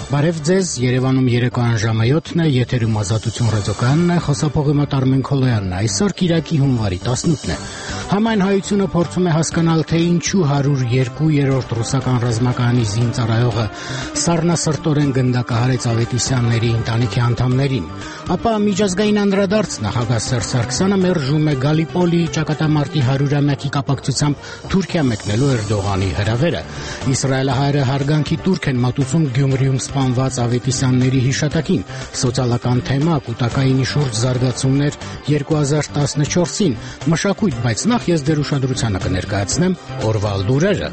Բարև ձեզ, Երևանում երեկոյան ժամը 7-ն է, եթերում Ազատություն ռադիոկայանն է, խոսափողի մոտ Արմեն Քոլոյանն է, այսօր Կիրակի հունվարի 18-ն է։ Համայն հայությունը փորձում է հասկանալ, թե ինչու 102-րդ ռուսական ռազմակայանի զինծառայողը սառնասրտորեն գնդակահարեց Ավետիսյանների ընտանիքի անդամներին, ապա միջազգային անդրադարձ նախագահ Սերժ Սարգսյանը մերժում է Գալիպոլի ճակատամարտի 100-ամյակի կապակցությամբ Թուրքիա մեկնելու Էրդողանի հրավերը։ Իսրայելահայերը հարգանքի տուրք են մատուցում Գյումրիում սպանված Ավետիսյանների հիշատակին, սոցիալական թեմա, կուտակայինի շուրջ զարգացումներ 2014-ին, մշակույթ, բայց նախ ես դեր ուշադրությանը կներկայացնեմ օրվա լուրերը։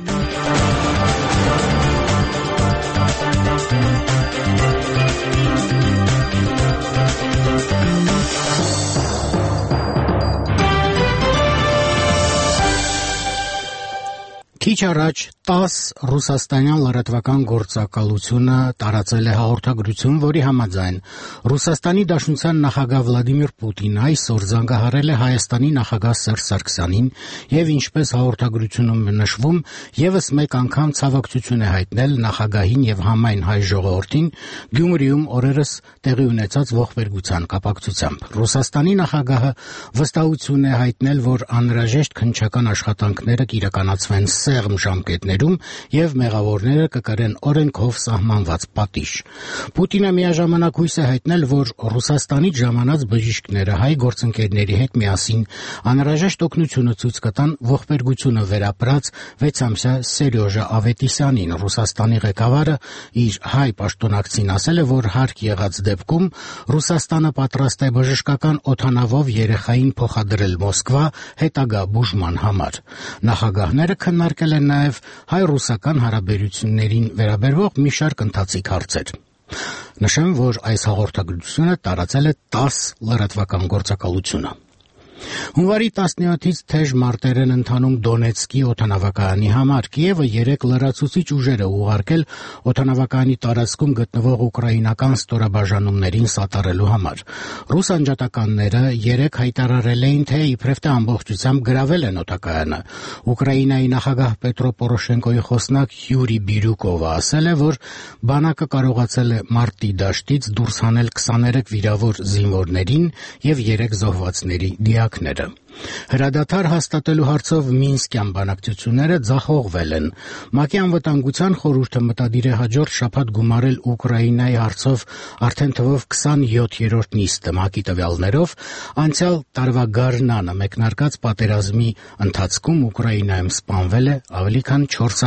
Քիչ առաջ 10 ռուսաստանյան լրատվական գործակալությունը տարածել է հաղորդագրություն, որի համաձայն Ռուսաստանի Դաշնության նախագահ Վլադիմիր Պուտինը այսօր զանգահարել է Հայաստանի նախագահ Սերժ Սարգսյանին եւ ինչպես հաղորդագրությունում նշվում, եւս մեկ անգամ ցավակցություն է հայտնել նախագահին եւ համայն հայ ժողովրդին Գյումրիում օրերս տեղի ունեցած ողբերգության կապակցությամբ։ Ռուսաստանի նախագահը վստահություն է հայտնել, որ անհրաժեշտ քննչական աշխատանքները կիրականացվեն սեղմ ժամկետներում եւ մեղավորները կկրեն օրենքով սահմանված պատիժ։ Պուտինը միաժամանակ հույս է հայտնել, որ Ռուսաստանից ժամանած բժիշկները հայ գործընկերների հետ միասին անհրաժեշտ օգնությունը ցույց կտան ողբերգությունը վերապրած 6-ամսյա Սերյոժա Ավետիսյանին։ Ռուսաստանի ղեկավարը իր հայ պաշտոնակցին ասել է, որ հարկ եղած դեպքում Ռուսաստանը պատրաստ է բժշկական օդանավով երեխային փոխադրել Մոսկվա հետագա բուժման համար։ Նախագահները քննարկել են նաև հայ-ռուսական հարաբերություններին վերաբերող մի շարք ընթացիկ հարցեր։ Նշեմ, որ այս հաղորդագրությունը տարածել է 10 լրատվական գործակալությունը։ Հունվարի 17-ից թեժ մարտեր են ընթանում Դոնեցկի օդանավակայանի համար։ Կիևը 3 լրացուցիչ ուժեր է ուղարկել օդանավակայանի տարածքում գտնվող ուկրաինական ստորաբաժանումներին սատարելու համար։ Ռուս անջատականները 3 հայտարարել էին, թե իբրև թե ամբողջությամբ գրավել են օդակայանը։ Ուկրաինայի նախագահ Պետրո Պորոշենկոյի խոսնակ Յուրի Բիրյուկովը ասել է, որ բանակը կարողացել է մարտի դաշտից դուրս հանել 23 վիրավոր զինվորներին եւ 3 զոհվածների դիակները։ Հրադադար հաստատելու հարցով Մինսկյան բանակցությունները ձախողվել են։ ՄԱԿ-ի անվտանգության խորհուրդը մտադիր է հաջորդ շաբաթ գումարել Ուկրաինայի հարցով արդեն թվով 27-րդ նիստը։ ՄԱԿ-ի տվյալներով անցյալ տարվա գարնանը մեկնարկած պատերազմի ընթացքում Ուկրաինայում սպանվել է ավելի քան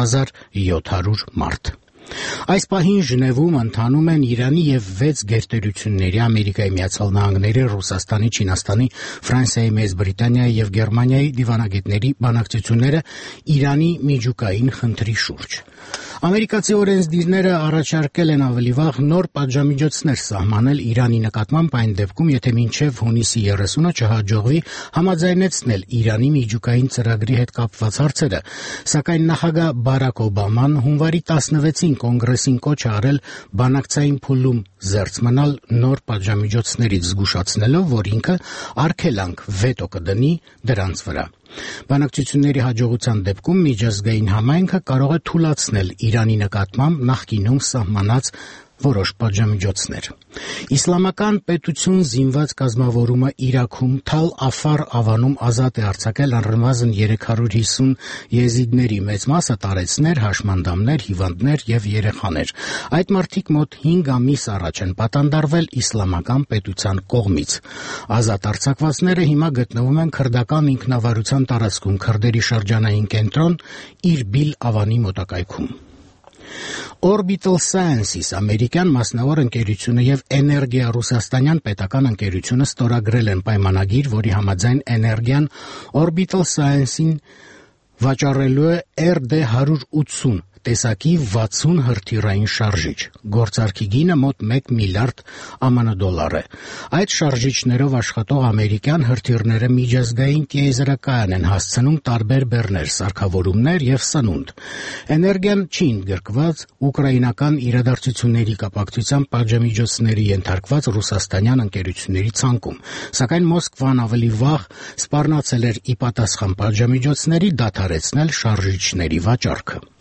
4700 մարդ։ Այս պահին Ժնևում ընթանում են Իրանի եւ 6 գերտերությունների Ամերիկայի Միացյալ Նահանգների, Ռուսաստանի, Չինաստանի, Ֆրանսիայի, Մեծ Բրիտանիայի եւ Գերմանիայի դիվանագետների բանակցությունները Իրանի միջուկային խնդրի շուրջ։ Ամերիկացի օրենսդիրները առաջարկել են ավելի վաղ նոր պատժամիջոցներ սահմանել Իրանի նկատմամբ այն դեպքում, եթե մինչև հունիսի 30-ը չհաջողվի համաձայնեցնել Իրանի միջուկային ծրագրի հետ կապված հարցերը, սակայն նախագահ Բարակ Օբաման հունվարի 16-ին կոնգրեսին կոչ է արել բանակցային փուլում զերծ մնալ նոր պատժամիջոցներից, զգուշացնելով, որ ինքը արգելանք վետո կդնի դրանց վրա։ Բանակցությունների հաջողության դեպքում միջազգային համայնքը կարող է թույլատրել Իրանի նկատմամբ նախկինում սահմանած որոշ պատժամիջոցներ։ Իսլամական պետություն զինված կազմավորումը Իրաքում Թալ Աֆար ավանում ազատ է արձակել առնվազն 350 եզիդների, մեծ մասը տարեցներ, հաշմանդամներ, հիվանդներ եւ երեխաներ։ Այդ մարդիկ մոտ 5 ամիս առաջ են պատանդարվել իսլամական պետության կողմից։ Ազատ արձակվածները հիմա գտնվում են քրդական ինքնավարության տարածքում, քրդերի շրջանային կենտրոն Իրբիլ ավանի մոտակայքում։ Orbital Sciences ամերիկյան մասնավոր ընկերությունը եւ Էներգիա ռուսաստանյան պետական ընկերությունը ստորագրել են պայմանագիր, որի համաձայն էներգիան Orbital Science-ին վաճառելու է RD180 տեսակի 60 հրթիռային շարժիչ։ Գործարքի գինը մոտ 1 միլիարդ ԱՄՆ դոլար է։ Այդ շարժիչներով աշխատող ամերիկյան հրթիռները միջազգային տիեզերակայան են հասցնում տարբեր բեռներ, սարքավորումներ եւ սնունդ։ Էներգիան չի ընդգրկված ուկրաինական իրադարձությունների կապակցությամբ պատժամիջոցների ենթարկված ռուսաստանյան ընկերությունների ցանկում, սակայն Մոսկվան ավելի վաղ սպառնացել էր ի պատասխան պատժամիջոցների դադարեցնել շարժիչների վաճառքը։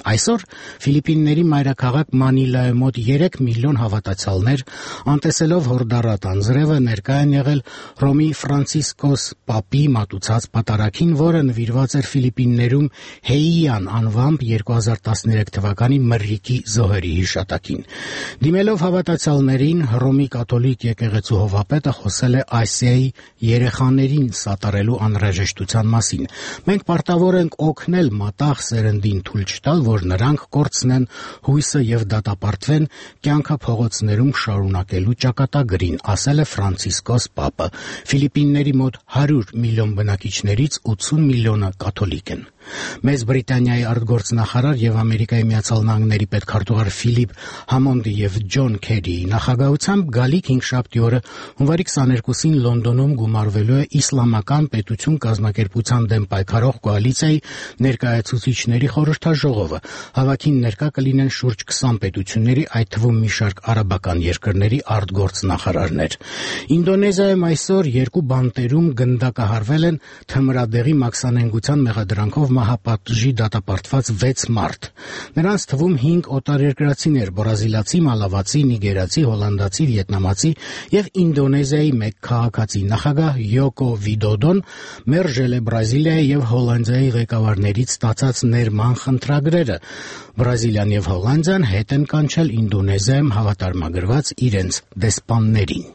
Այսօր Ֆիլիպինների մայրաքաղաք Մանիլայի մոտ 3 միլիոն հավատացյալներ, անտեսելով հորդառատ անձրևը, ներկա են եղել Հռոմի Ֆրանցիսկոս Պապի մատուցած պատարագին, որը նվիրված էր Ֆիլիպիններում Հեիյան անվամբ 2013 թվականի մրրիկի զոհերի հիշատակին։ Դիմելով հավատացյալներին, Հռոմի կաթոլիկ եկեղեցու հովվապետը խոսել է Ասիայի երեխաներին սատարելու անհրաժեշտության մասին։ Մենք պարտավոր ենք օգնել մատաղ սերնդին թույլ չտալ, որ նրանք կորցնեն հույսը եւ դատապարտվեն կյանքը փողոցներում շարունակելու ճակատագրին, ասել է Ֆրանցիսկոս Պապը։ Ֆիլիպինների մոտ 100 միլիոն բնակիչներից 80 միլիոնը կաթոլիկ են։ Մեծ Բրիտանիայի արտգործնախարար եւ Ամերիկայի Միացյալ Նահանգների պետքարտուղար Ֆիլիպ Համոնդի եւ Ջոն Քերիի նախագահությամբ գալիք հինգշաբթի օրը հունվարի 22-ին Լոնդոնում գումարվելու է Իսլամական պետություն կազմակերպության դեմ պայքարող կոալիցիայի ներկայացուցիչների խորհրդաժողովը։ Հավաքին ներկա կլինեն շուրջ 20 պետությունների, այդ թվում մի շարք արաբական երկրների արտգործնախարարներ։ Ինդոնեզիայում այսօր 2 բանտերում գնդակահարվել են թմրադեղի մաքսանենգության մեղադրանքով մահապատժի դատապարտված 6 մարդ։ Նրանց թվում 5 օտարերկրացիներ՝ բրազիլացի, մալավացի, նիգերացի, հոլանդացի, վիետնամացի եւ Ինդոնեզիայի 1 քաղաքացի։ Նախագահ Յոկո Վիդոդոն մերժել է Բրազիլիայի եւ Հոլանդիայի ղեկավարներից ստացած ներման խնդրագրերը։ Բրազիլիան եւ Հոլանդիան հետ են կանչել Ինդոնեզիայում հավատարմագրված իրենց դեսպաններին։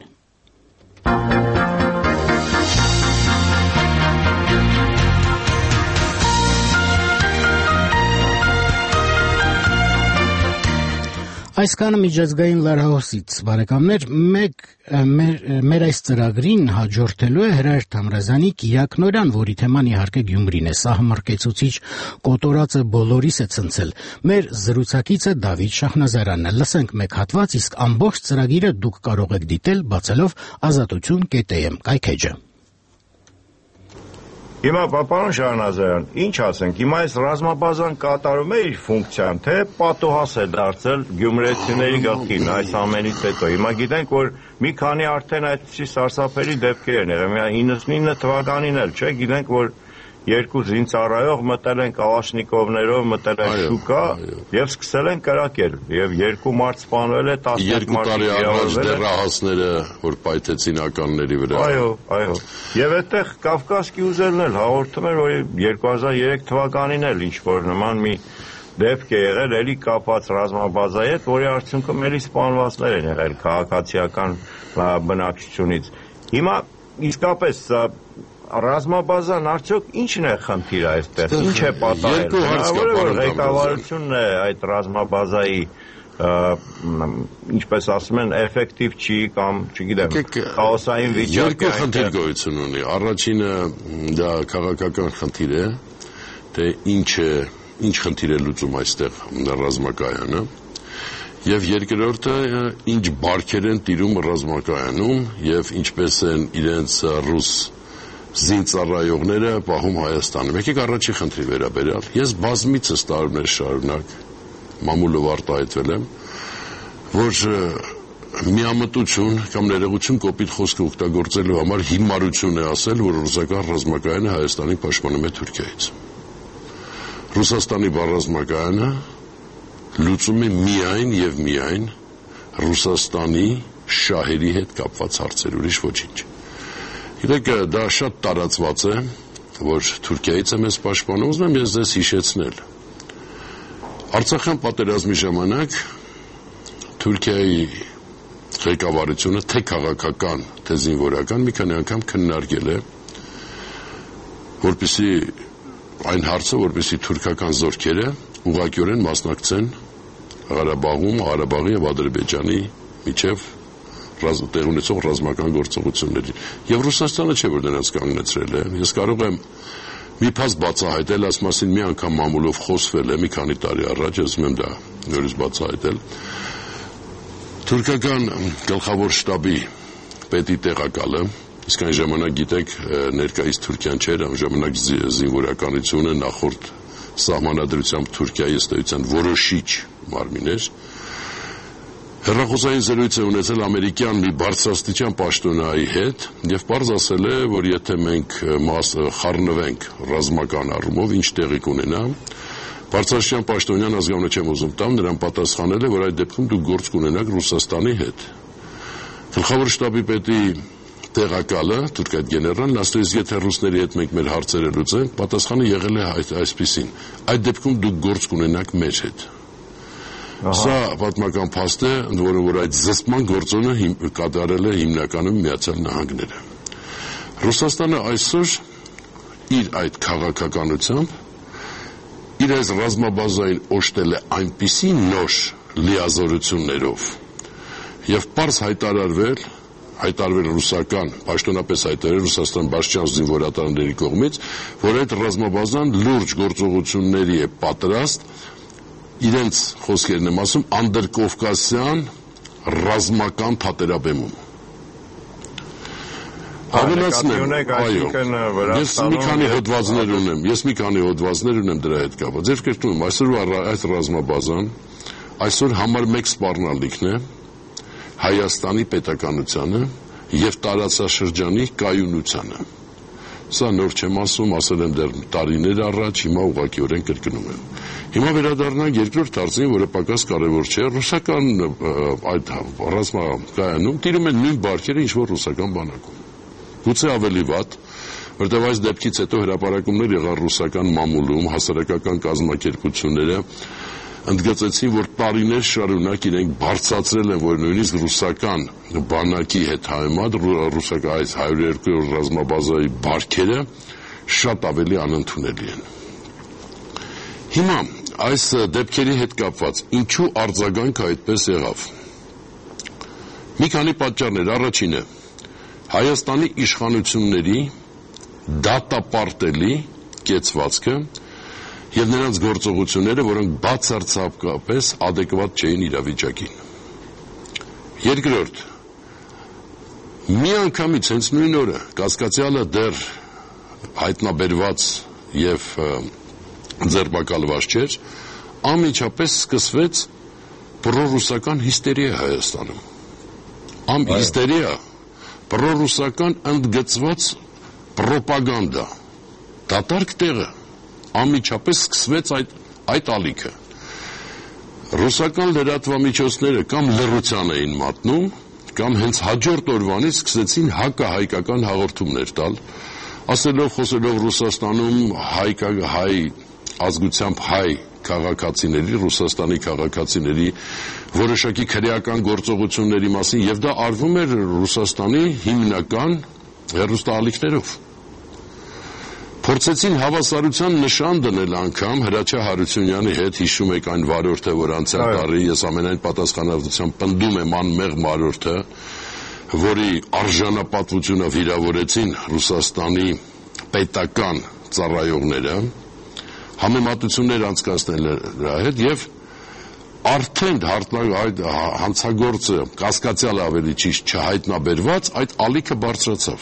Այսքանը միջազգային լրահոսից, բարեկամներ, մեր այս ծրագրին հաջորդելու է Հրայր Թամրազյանի Կիրակ Նորյան, որի թեման իհարկե Գյումրին է, սահմռկեցուցիչ կոտորածը բոլորիս է ցնցել։ Մեր զրուցակիցը Դավիթ Շահնազարյանն է։ Լսենք մեկ հատված, իսկ ամբողջ ծրագիրը դուք կարող եք դիտել բացելով azatutun.am կայքեջը։ Հիմա պարոն Շահնազարյան, ինչ ասենք, հիմա այս ռազմաբազան կատարում է իր ֆունկցիան, թե պատոհաս է դարձել գյումրեցիների գլխին այս ամենից հետո։ Հիմա գիտենք, որ մի քանի արդեն այդպիսի սարսափելի դեպքեր են եղել։ 99 թվականին էլ, չէ, գիտենք, որ 2 զինծառայող մտել են կալաշնիկովներով, մտել են շուկա եւ սկսել են կրակել եւ 2 մարդ սպանվել է, 11 մարդ վիրավորվել է։ Դեռահասները, որ պայթեցին ականների վրա։ Այո։ Եվ այդտեղ Կավկասկի ուզելն էլ հաղորդում էր, որ 2003 թվականին էլ ինչ որ նման մի դեպք է եղել, էլի կապված ռազմաբազայի հետ, որի արդյունքում էլի սպանվածներ են եղել քաղաքացիական բնակչությունից։ Հիմա իսկապես ռազմաբազան արդյոք ի՞նչն է խնդիրը այստեղ, ինչ է պատահել։ Որ ղեկավարությունն է այդ ռազմաբազայի, ինչպես ասում են, էֆեկտիվ չի կամ, չգիտեմ, քաոսային վիճակ է։ 2 խնդիր գոյություն ունի։ Առաջինը դա քաղաքական խնդիր է, թե ինչ խնդիր է լուծում այստեղ ռազմակայանը, եւ երկրորդը ինչ բարքեր են տիրում ռազմակայանում եւ ինչպես են իրենց ռուս զինծառայողները պահում Հայաստանում։ Եկեք առաջի խնդրի վերաբերյալ։ Ես բազմիցս տարիներ շարունակ մամուլով արտահայտվել եմ, որ միամտություն կամ ներողություն կոպիտ խոսքը օգտագործելու համար հիմարություն է ասել, որ ռուսական ռազմակայանը Հայաստանին պաշտպանում է Թուրքիայից։ Ռուսաստանի ռազմակայանը լուծում է միայն եւ միայն Ռուսաստանի շահերի հետ կապված հարցեր, ուրիշ ոչինչ։ Գիտեք, դա շատ տարածված է, որ Թուրքիայից է մեզ պաշտպանում, ուզում եմ ես ձեզ հիշեցնել։ Արցախյան պատերազմի ժամանակ Թուրքիայի ղեկավարությունը թե քաղաքական, թե զինվորական մի քանի անգամ քննարկել է, որպեսզի այն հարցը, որպեսզի թուրքական զորքերը ուղղակիորեն մասնակցեն Ղարաբաղում, Ղարաբաղի եւ Ադրբեջանի միջև տեղ ունեցող ռազմական գործողությունների։ Եվ Ռուսաստանը չէ, որ նրանց կանգնեցրել է։ Ես կարող եմ մի փաստ բացահայտել, այս մասին մի անգամ մամուլով խոսվել է մի քանի տարի առաջ, ասում եմ դա նորից բացահայտել։ Թուրքական գլխավոր շտաբի պետի տեղակալը, իսկ այն ժամանակ գիտեք, ներկայիս Թուրքիան չէր, այն ժամանակ զինվորականությունը նախորդ սահմանադրությամբ Թուրքիայի ըստ էության որոշիչ մարմին էր, հեռախոսային զրույց է ունեցել ամերիկյան մի բարձրաստիճան պաշտոնյայի հետ եւ պարզ ասել է, որ եթե մենք խառնվենք ռազմական առումով, ինչ տեղի կունենա, Բարձրաստիճան պաշտոնյան ազգանունը չեմ ուզում տամ, նրան պատասխանել է, որ այդ դեպքում դուք գործ կունենաք Ռուսաստանի հետ։ Գլխավոր շտաբի պետի տեղակալը, թուրքայ գեներալն, ասել է, եթե ռուսների հետ մենք մեր հարցերը լուծենք, պատասխանը եղել է այսպիսին. այդ դեպքում դուք գործ կունենաք մեր հետ։ Սա պատմական փաստ է, ընդ որում որ այդ զսպման գործոնը կատարել է հիմնականում Միացյալ Նահանգները։ Ռուսաստանը այսօր իր այդ քաղաքականությամբ իր այս ռազմաբազային օժտել է այնպիսի նոր լիազորություններով եւ պարզ հայտարարվել ռուսական, պաշտոնապես հայտարարվել Ռուսաստան Բաշչյան զինվորատարների կողմից, որ այդ ռազմաբազան լուրջ գործողությունների է պատրաստ իրենց խոսքերն եմ ասում անդրկովկասյան ռազմական թատերաբեմում։ Ավելացնեմ, այո, ես մի քանի հոդվածներ ունեմ դրա հետ կապված։ Ձեր կրկնում, այսօր այս ռազմաբազան այսօր համար մեկ սպառնալիքն է Հայաստանի պետականությանը եւ տարածաշրջանի կայունությանը։ Սա նոր չեմ ասում, ասել եմ դեռ տարիներ առաջ, հիմա ուղղակիորեն կրկնում եմ։ Հիմա վերադառնանք երկրորդ հարցին, որը պակաս կարևոր չէ, ռուսական այդ ռազմակայանում տիրում են նույն բարքերը, ինչ որ ռուսական բանակում։ Գուցե ավելի վատ, որտեղ այս դեպքից հետո հրապարակումներ եղան ռուսական մամուլում, հասարակական կազմակերպությունները ընդգծեցին, որ տարիներ շարունակ իրենք բարձրացրել են, որ նույնիսկ ռուսական բանակի հետ համեմատ ռուսական այս 102 ռազմաբազայի բարքերը շատ ավելի անընդունելի են։ Հիմա այս դեպքերի հետ կապված ինչու արձագանքը այդպես եղավ։ Մի քանի պատճառներ, առաջինը Հայաստանի իշխանությունների դատապարտելի կեցվածքը եւ նրանց գործողությունները, որոնք բացարձակապես adekvat չէին իրավիճակին։ Երկրորդ, միանգամից հենց նույն օրը կասկածյալը դեռ հայտնաբերված եւ ձերբակալված չէր, անմիջապես սկսվեց պրոռուսական հիստերիա Հայաստանում։ Հիստերիա, պրոռուսական ընդգծված պրոպագանդա, դատարկ տեղը, անմիջապես սկսվեց այդ ալիքը։ Ռուսական լրատվամիջոցները կամ լռության էին մատնում, կամ հենց հաջորդ օրվանից սկսեցին հակահայկական հաղորդումներ տալ, խոսելով Ռուսաստանում հայ ազգությամբ հայ քաղաքացիների, Ռուսաստանի քաղաքացիների որոշակի քրեական գործողությունների մասին, եւ դա արվում էր Ռուսաստանի հիմնական հեռուստաալիքներով։ Փորձեցին հավասարության նշան դնել անգամ Հրաչյա Հարությունյանի հետ, հիշում եք այն վարորդը, որ անցյալ տարի ես ամենայն պատասխանատվությամբ պնդում եմ անմեղ վարորդը, որի արժանապատվությունը վիրավորեցին Ռուսաստանի պետական ծառայողները, համեմատություններ անցկացնել նրա հետ եւ արդեն հանցագործը կասկածյալը ավելի ճիշտ չհայտնաբերված այդ ալիքը բարձրացավ։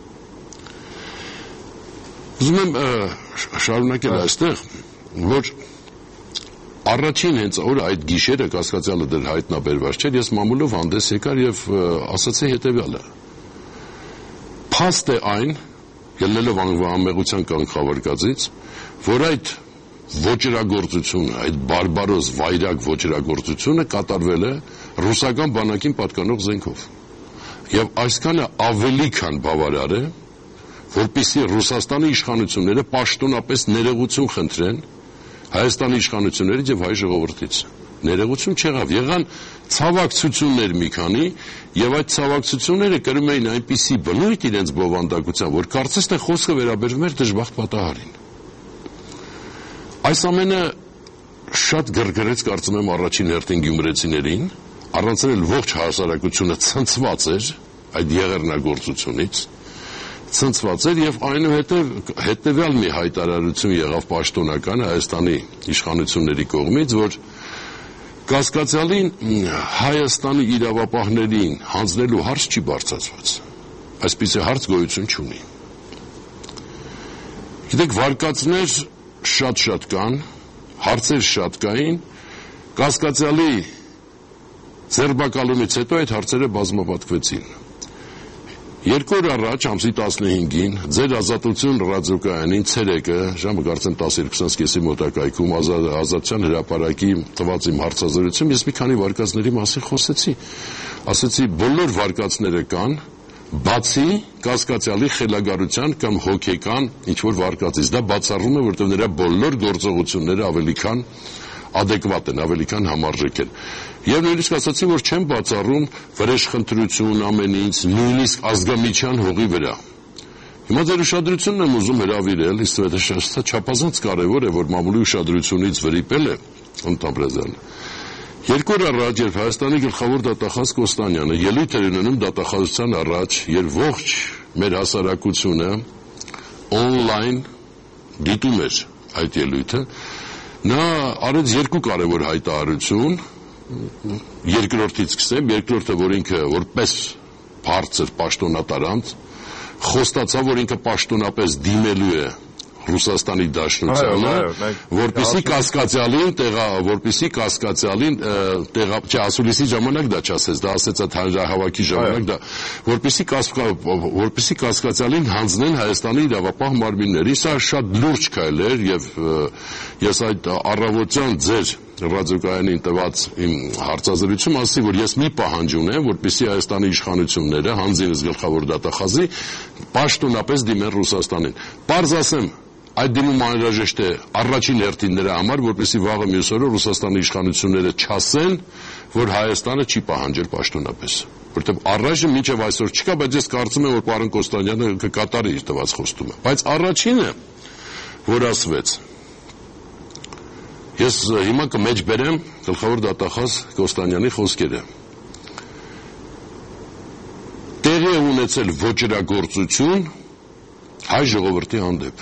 Ուզում եմ շարունակել այստեղ, որ առաջին հենց օրը այդ գիշերը կասկածյալը դեռ հայտնաբերված չէր, ես մամուլով հանդես եկար եւ ասացի հետեւյալը. փաստ է այն, ելնելով անմեղության կանխավարկածից, որ այդ ոճրագործությունը, այդ բարբարոս վայրագ ոճրագործությունը կատարվել է ռուսական բանակին պատկանող զենքով։ Եվ այսքանը ավելի քան բավարար է, որպեսզի Ռուսաստանի իշխանությունները պաշտոնապես ներողություն խնդրեն Հայաստանի իշխանություններից եւ հայ ժողովրդից։ Ներողություն չեղավ, եղան ցավակցություններ մի քանի, եւ այդ ցավակցությունները կրում էին այնպիսի բնույթ իրենց բովանդակության, որ կարծես թե խոսքը վերաբերվում էր դժբախտ պատահարին։ Այս ամենը շատ գրգռեց, կարծում եմ, առաջին հերթին գյումրեցիներին, առանցել ողջ հասարակությունը ցնցված էր այդ եղեռնագործությունից, ցնցված էր եւ այնուհետեւ հետեւյալ մի հայտարարություն եղավ պաշտոնական Հայաստանի իշխանությունների կողմից, որ կասկածյալին Հայաստանի իրավապահներին հանձնելու հարց չի բարձրացված։ Այսպիսի հարց գոյություն չունի։ Գիտեք, վարկածներ շատ կան, հարցեր շատ կային, կասկածյալի ձերբակալումից հետո այդ հարցերը բազմապատկվեցին։ 2 օր առաջ ամսի 15-ին ձեր Ազատություն ռադիոկայանին ցերեկը ժամը կարծեմ 12:20-ի մոտակայքում Ազատության հրապարակի տված իմ հարցազրույցում ես մի քանի վարկածների մասին խոսեցի։ Ասացի բոլոր վարկածները կան, բացի կասկածյալի խելագարության կամ հոգեկան ինչ-որ վարկածից։ Դա բացառում է, որտեղ նրա բոլոր գործողությունները ավելի քան adekvat են, ավելի քան համարժեք են։ Եվ նույնիսկ ասացի, որ չեմ բացառում վրեժխնդրություն ամեն ինչ, նույնիսկ ազգամիջյան հողի վրա։ Հիմա ձեր ուշադրությունն եմ ուզում հրավիրել, իսկ դա չափազանց կարևոր է, որ մամուլի ուշադրությունից վրիպել է Անտամբրազյանը։ 2 օր առաջ, երբ Հայաստանի գլխավոր դատախազ Կոստանյանը ելույթ էր ունենում դատախազության առաջ, երբ ողջ մեր հասարակությունը on-line դիտում էր այդ ելույթը, նա արեց 2 կարևոր հայտարարություն, երկրորդից սկսեմ, երկրորդը, որ ինքը որպես բարձր պաշտոնատարանց խոստացավ, որ ինքը պաշտոնապես դիմելու է Ռուսաստանի Դաշնությանը, որպեսի կասկածյալին ասուլիսի ժամանակ դա չասեց, դա ասեց այդ հանրահավաքի ժամանակ, որպեսի կասկածյալին հանձնեն Հայաստանի իրավապահ մարմինների։ Սա շատ լուրջ քայլ էր եւ ես այդ առավոտյան ձեր ռադիոկայանին տված իմ հարցազրույցում ասացի, որ ես մի պահանջ ունեմ, որպեսի Հայաստանի իշխանությունները հանձինս գլխավոր դատախազի պաշտոնապես դիմեն Ռուսաստանին։ Պարզ ասեմ, այդ դիմումը անհրաժեշտ է առաջին հերթին նրա համար, որպեսզի վաղը մյուս օրը Ռուսաստանի իշխանությունները չասեն, որ Հայաստանը չի պահանջել պաշտոնապես, որտեղ առայժմ մինչև այսօր չկա, բայց ես կարծում եմ, որ պարոն Կոստանյանը կկատարի իր տված խոստումը։ Բայց առաջինը, որ ասվեց, ես հիմա կմեջբերեմ գլխավոր դատախազ Կոստանյանի խոսքերը։ Տեղի է ունեցել ոճրագործություն հայ ժողովրդի հանդեպ։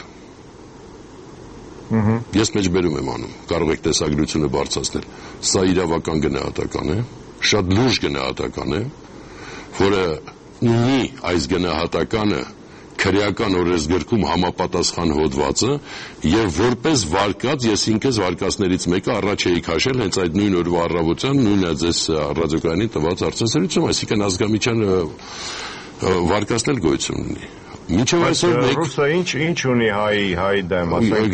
Ես մեջբերում եմ անում, կարող եք տեսագրությունը բարձրացնել։ Սա իրավական գնահատական է, շատ լուրջ գնահատական է, որը ունի այս գնահատականը քրեական օրենսգրքում համապատասխան հոդվածը, եւ որպես վարկած ես ինքս վարկածներից մեկը առաջ էի քաշել հենց այդ նույն օրվա առավոտյան նույն այս ռադիոկայանի տված հարցազրույցում, այսինքն ազգամիջյան վարկածն էլ գոյություն ունի։ Մինչև այսօր ռուսը ինչ ունի հայ դեմ,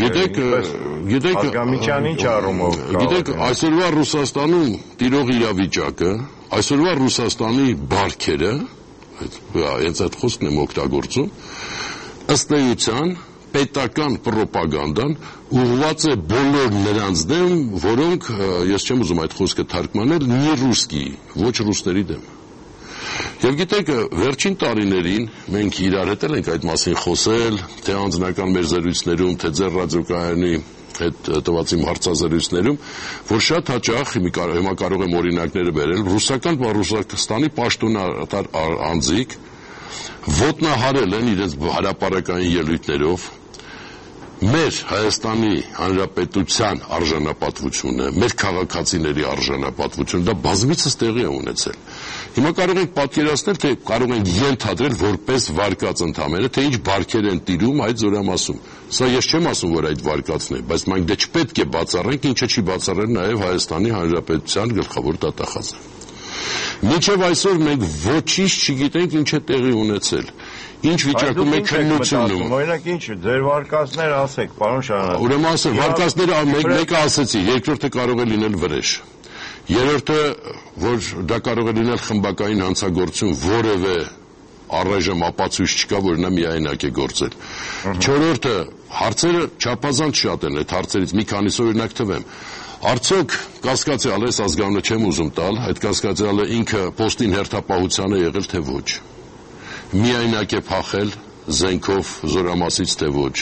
գիտեք ազգամիջյան ինչ առումով գիտեք այսօրվա Ռուսաստանում տիրող իրավիճակը, այսօրվա Ռուսաստանի բարքերը, հենց այդ խոսքն եմ օգտագործում, ըստ էության պետական պրոպագանդան ուղղված է բոլոր նրանց դեմ, որոնք, ես չեմ ուզում այդ խոսքը թարգմանել, նի ռուսկի, ոչ ռուսների դեմ։ Եվ գիտեք, վերջին տարիներին մենք իրար հետ ենք այդ մասին խոսել, թե անձնական մեր զրույցներում, թե ձեր ռադիոկայանի հետ տված իմ հարցազրույցներում, որ շատ հաճախ, հիմա կարող եմ օրինակները բերել, Ռուսաստանի պաշտոնատար անձիկ ոտնահարել են իրենց հրապարակային ելույթներով մեր Հայաստանի Հանրապետության արժանապատվությունը, մեր քաղաքացիների արժանապատվությունը, դա բազմիցս տեղի է ունեցել։ Հիմա կարող ենք պատկերացնել, թե կարող ենք ենթադրել որպես վարկած ընդամենը, թե ինչ բարքեր են տիրում այդ զորամասում։ Սա ես չեմ ասում, որ այդ վարկածն է, բայց մենք դե չպետք է բացառենք, ինչը չի բացառել նաև Հայաստանի Հանրապետության գլխավոր դատախազը։ Մինչև այսօր մենք ոչինչ չգիտենք ինչ է տեղի ունեցել։ Ինչ վիճակում է քննությունում։ Օրինակ ինչ ձեր վարկածները ասեք, պարոն Շահնազարյան։ Ուրեմն ասեմ, վարկածները մեկը ասեցի, երկրորդը կարող է լինել վրեժ։ Երրորդը, որ դա կարող է լինել խմբակային հանցագործություն, որևէ առայժմ ապացույց չկա, որ նա միայնակ է գործել։ Չորրորդը, հարցերը չափազանց շատ են, այդ հարցերից մի քանիսը օրինակ թվեմ։ Արդյոք կասկածյալը, այս ազգանունը չեմ ուզում տալ, այդ կասկածյալը ինքը պոստին հերթապահության է եղել, թե ոչ։ Միայնակ է փախել զենքով զորամասից, թե ոչ։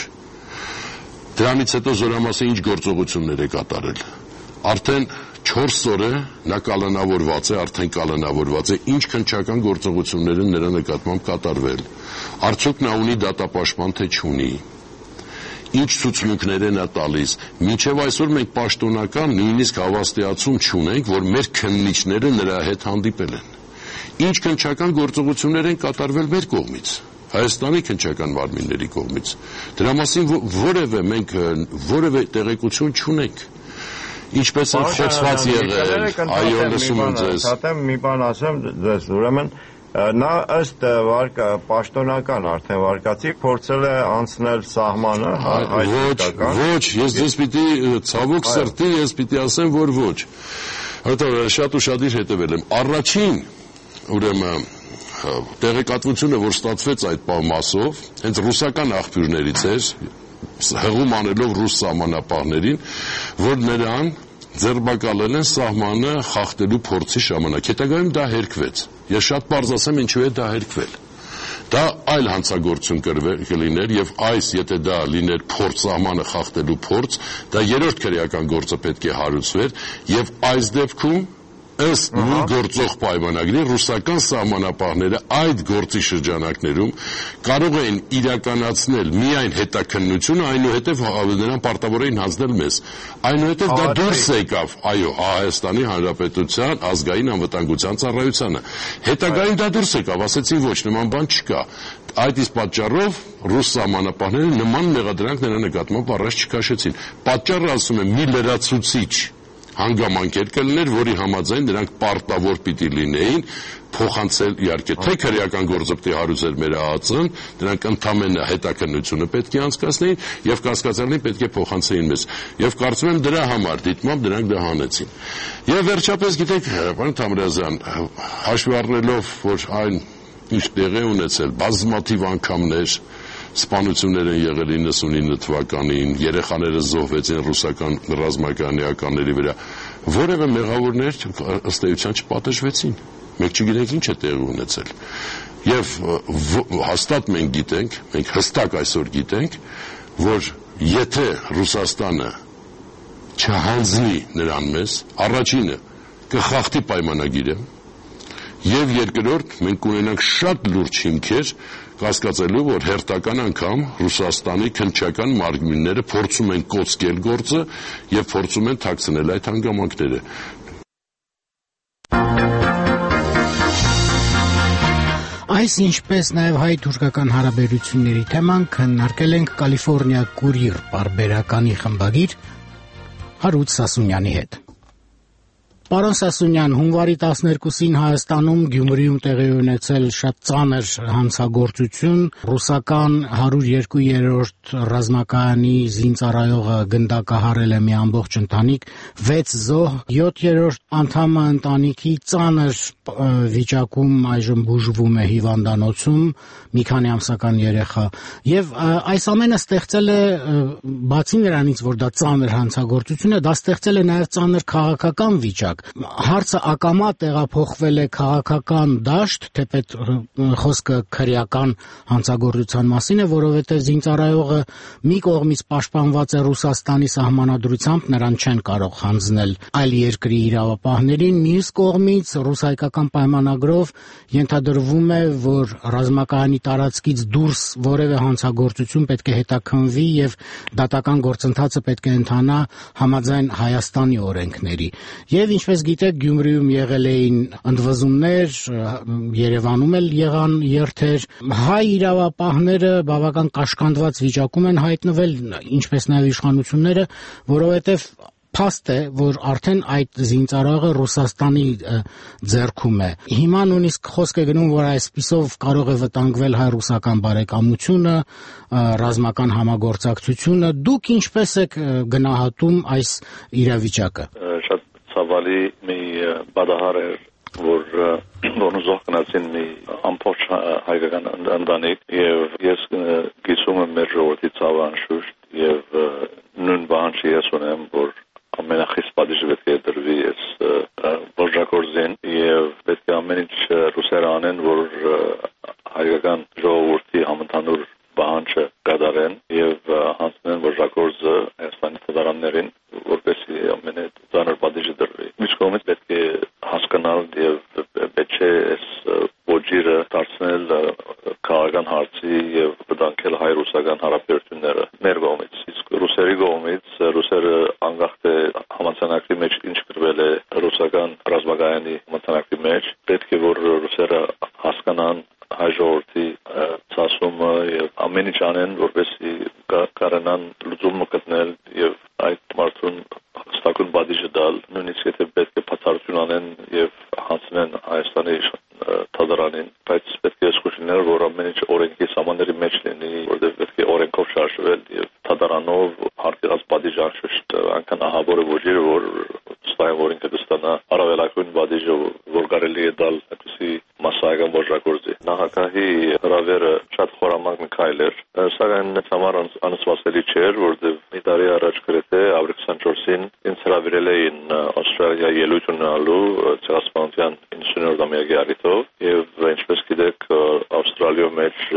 Դրանից հետո զորամասը ինչ գործողություններ է կատարել։ Արդեն 4 օր է նա կալանավորված է, ինչ քննչական գործողություններ են նրա նկատմամբ կատարվել։ Արդյոք նա ունի դատապաշտպան, թե չունի։ Ինչ ցուցմունքներ են նա տալիս։ Մինչև այսօր մենք պաշտոնական նույնիսկ հավաստիացում չունենք, որ մեր քննիչները նրա հետ հանդիպել են։ Ինչ քննչական գործողություններ են կատարվել մեր կողմից, Հայաստանի քննչական մարմինների կողմից։ Դրա մասին մենք որևէ տեղեկություն չունենք։ Ինչպես է խոսված եղել, այո, լսում եմ ձեզ։ Հատեմ մի բան ասեմ ձեզ, ուրեմն Նա ըստ պաշտոնական արդեն վարկածի փորձել է անցնել սահմանը ոչ, ես ձեզ պիտի ցավոք սրտի ես պիտի ասեմ, որ ոչ։ Հետո շատ ուշադիր հետևել եմ։ Առաջին ուրեմն տեղեկատվությունը, որ ստացվեց այդ մասով, հենց ռուսական աղբյուրներից էր, հղում անելով ռուս սահմանապահներին, որ նրան ձերբակալել են սահմանը խախտելու փորձի ժամանակ։ Հետագայում դա հերքվեց։ Ես շատ պարզ ասեմ, ինչու է դա հերքվել։ Դա այլ հանցագործություն կլիներ եւ այս, եթե դա լիներ փորձ սահմանը խախտելու փորձ, դա երրորդ քրեական գործը պետք է հարուցվեր եւ այս դեպքում ըստ նույն գործող պայմանագրի ռուսական սահմանապահները այդ գործի շրջանակներում կարող էին իրականացնել միայն հետաքննությունը, այնուհետև նրան պարտավոր էին հանձնել մեզ։ Այնուհետև դա դուրս եկավ, այո, Հայաստանի Հանրապետության ազգային անվտանգության ծառայությանը։ Հետագայում դա դուրս եկավ, ասեցին ոչ, նման բան չկա։ Այդ իսկ պատճառով ռուս սահմանապահները նման մեղադրանք նրա նկատմամբ առաջ չքաշեցին։ Պատճառը, ասում եմ, մի լրացուցիչ հանգամանքեր կլիներ, որի համաձայն նրանք պարտավոր պիտի լինեին փոխանցել իհարկե թե քրեական գործը պիտի հարուցեր մեր ԱԱԾ-ն, դրանք ընդամենը հետաքննությունը պետք է անցկացնեին եւ կասկածալին պետք է փոխանցեին մեզ։ Եվ կարծում եմ դրա համար դիտմամբ դրանք դա հանեցին։ Եվ վերջապես գիտեք, պարոն Թամրազյան, հաշվի առնելով, որ այն ինչ տեղի ունեցել բազմաթիվ անգամներ սպանություններ են եղել 99 թվականին, երեխաները զոհվեցին ռուսական ռազմականների վրա, որևէ մեղավորներ ըստ էության չպատժվեցին։ Մենք չգիտենք ինչ է տեղի ունեցել։ Եվ հաստատ մենք գիտենք, մենք հստակ այսօր գիտենք, որ եթե Ռուսաստանը չհանձնի նրան մեզ, առաջինը կխախտի պայմանագիրը, եւ երկրորդ մենք կունենանք շատ լուրջ հիմքեր կասկածելու, որ հերթական անգամ Ռուսաստանի քննչական մարմինները փորձում են կոծկել գործը եւ փորձում են թաքցնել այդ հանգամանքները։ Այս ինչպես նաև հայ-թուրքական հարաբերությունների թեման քննարկել ենք Կալիֆոռնիա Կուրիեր պարբերականի խմբագիր Հարութ Սասունյանի հետ։ Պարոն Սասունյան, հունվարի 12-ին Հայաստանում Գյումրիում տեղի ունեցել շատ ծանր հանցագործություն, ռուսական 102-րդ ռազմակայանի զինծառայողը գնդակահարել է մի ամբողջ ընտանիք, 6 զոհ, 7-րդ անդամը ընտանիքի ծանր վիճակում այժմ բուժվում է հիվանդանոցում, մի քանի ամսական երեխա, եւ այս ամենը ստեղծել է, բացի նրանից, որ դա ծանր հանցագործություն է, դա ստեղծել է նաեւ ծանր քաղաքական վիճակ։ Հարցը ակամա տեղափոխվել է քաղաքական դաշտ, թեպետ խոսքը քրեական հանցագործության մասին է, որովհետև զինծառայողը մի կողմից պաշտպանված է Ռուսաստանի սահմանադրությամբ, նրան չեն կարող հանձնել այլ երկրի իրավապահներին, մյուս կողմից ռուս-հայկական պայմանագրով ենթադրվում է, որ ռազմակայանի տարածքից դուրս որևէ հանցագործություն պետք է հետաքննվի եւ դատական գործընթացը պետք է ընթանա համաձայն Հայաստանի օրենքների։ Եվ ինչպես գիտեք, Գյումրիում եղել էին ընդվզումներ, Երևանում էլ եղան երթեր, հայ իրավապահները բավական կաշկանդված վիճակում են հայտնվել, ինչպես նաև իշխանությունները, որովհետև փաստ է, որ արդեն այդ զինծառայողը Ռուսաստանի ձեռքում է։ Հիմա նույնիսկ խոսք է գնում, որ այսպիսով կարող է վտանգվել հայ-ռուսական բարեկամությունը, ռազմական համագործակցությունը։ Դուք ինչպես եք գնահատում այս իրավիճակը։ Շատ ցավալի մի բադահար էր, որ զոհ գնացին մի ամբողջ հայկական ընտանիք, եւ ես գիտում եմ մեր ժողովրդի ցավը անշուշտ, եւ նույն բանջի ես ունեմ, որ ամենախիստ պատիժը պետք է դրվի այս բաժակորձին, եւ պետք է ամեն ինչ ռուսերը անեն, որ հայկական ժողովրդի համընդհանուր բանջը կատարեն եւ հանձնեն բաժակորձը Հայաստանի թվարաններին, որպեսզի ամենածանր պատիժը դրվի։ Մյուս կողմից պետք է հասկանալ եւ պետք է այս ոճիրը դարձնել քաղաքական հարցի եւ վտանգել հայ-ռուսական հարաբերությունները մեր կողմից։ Իսկ ռուսերի կողմից ռուսերը անկախ թե համացանակի մեջ ինչ գրվել է ռուսական ռազմակայանի համացանակի մեջ, պետք է որ ռուսերը հասկանան հայ ժողովրդի ցասումը եւ ամեն ինչ անեն, որպեսզի կարողանան լուծում գտնել եւ այդ մարդուն հստակուն պատիժը տալ, նույնիսկ եթե պետք է բացառություն անեն եւ հանձնեն Հայաստանի թադարանին, որ ինքը կստանա առավելագույն բաժինը, որ կարելի է տալ այդպիսի մասսայական ոճրագործի։ Նախագահի հրավերը շատ խորամանկ մի քայլ էր, սակայն համար անսպասելի չէր, որովհետև մի տարի առաջ գրեթե ապրիլ 24-ին ինձ հրավիրել էին Ավստրալիա ելույթ ունենալու ցեղասպանության 90-րդ ամյակի առիթով, եւ ինչպես գիտեք, Ավստրալիայում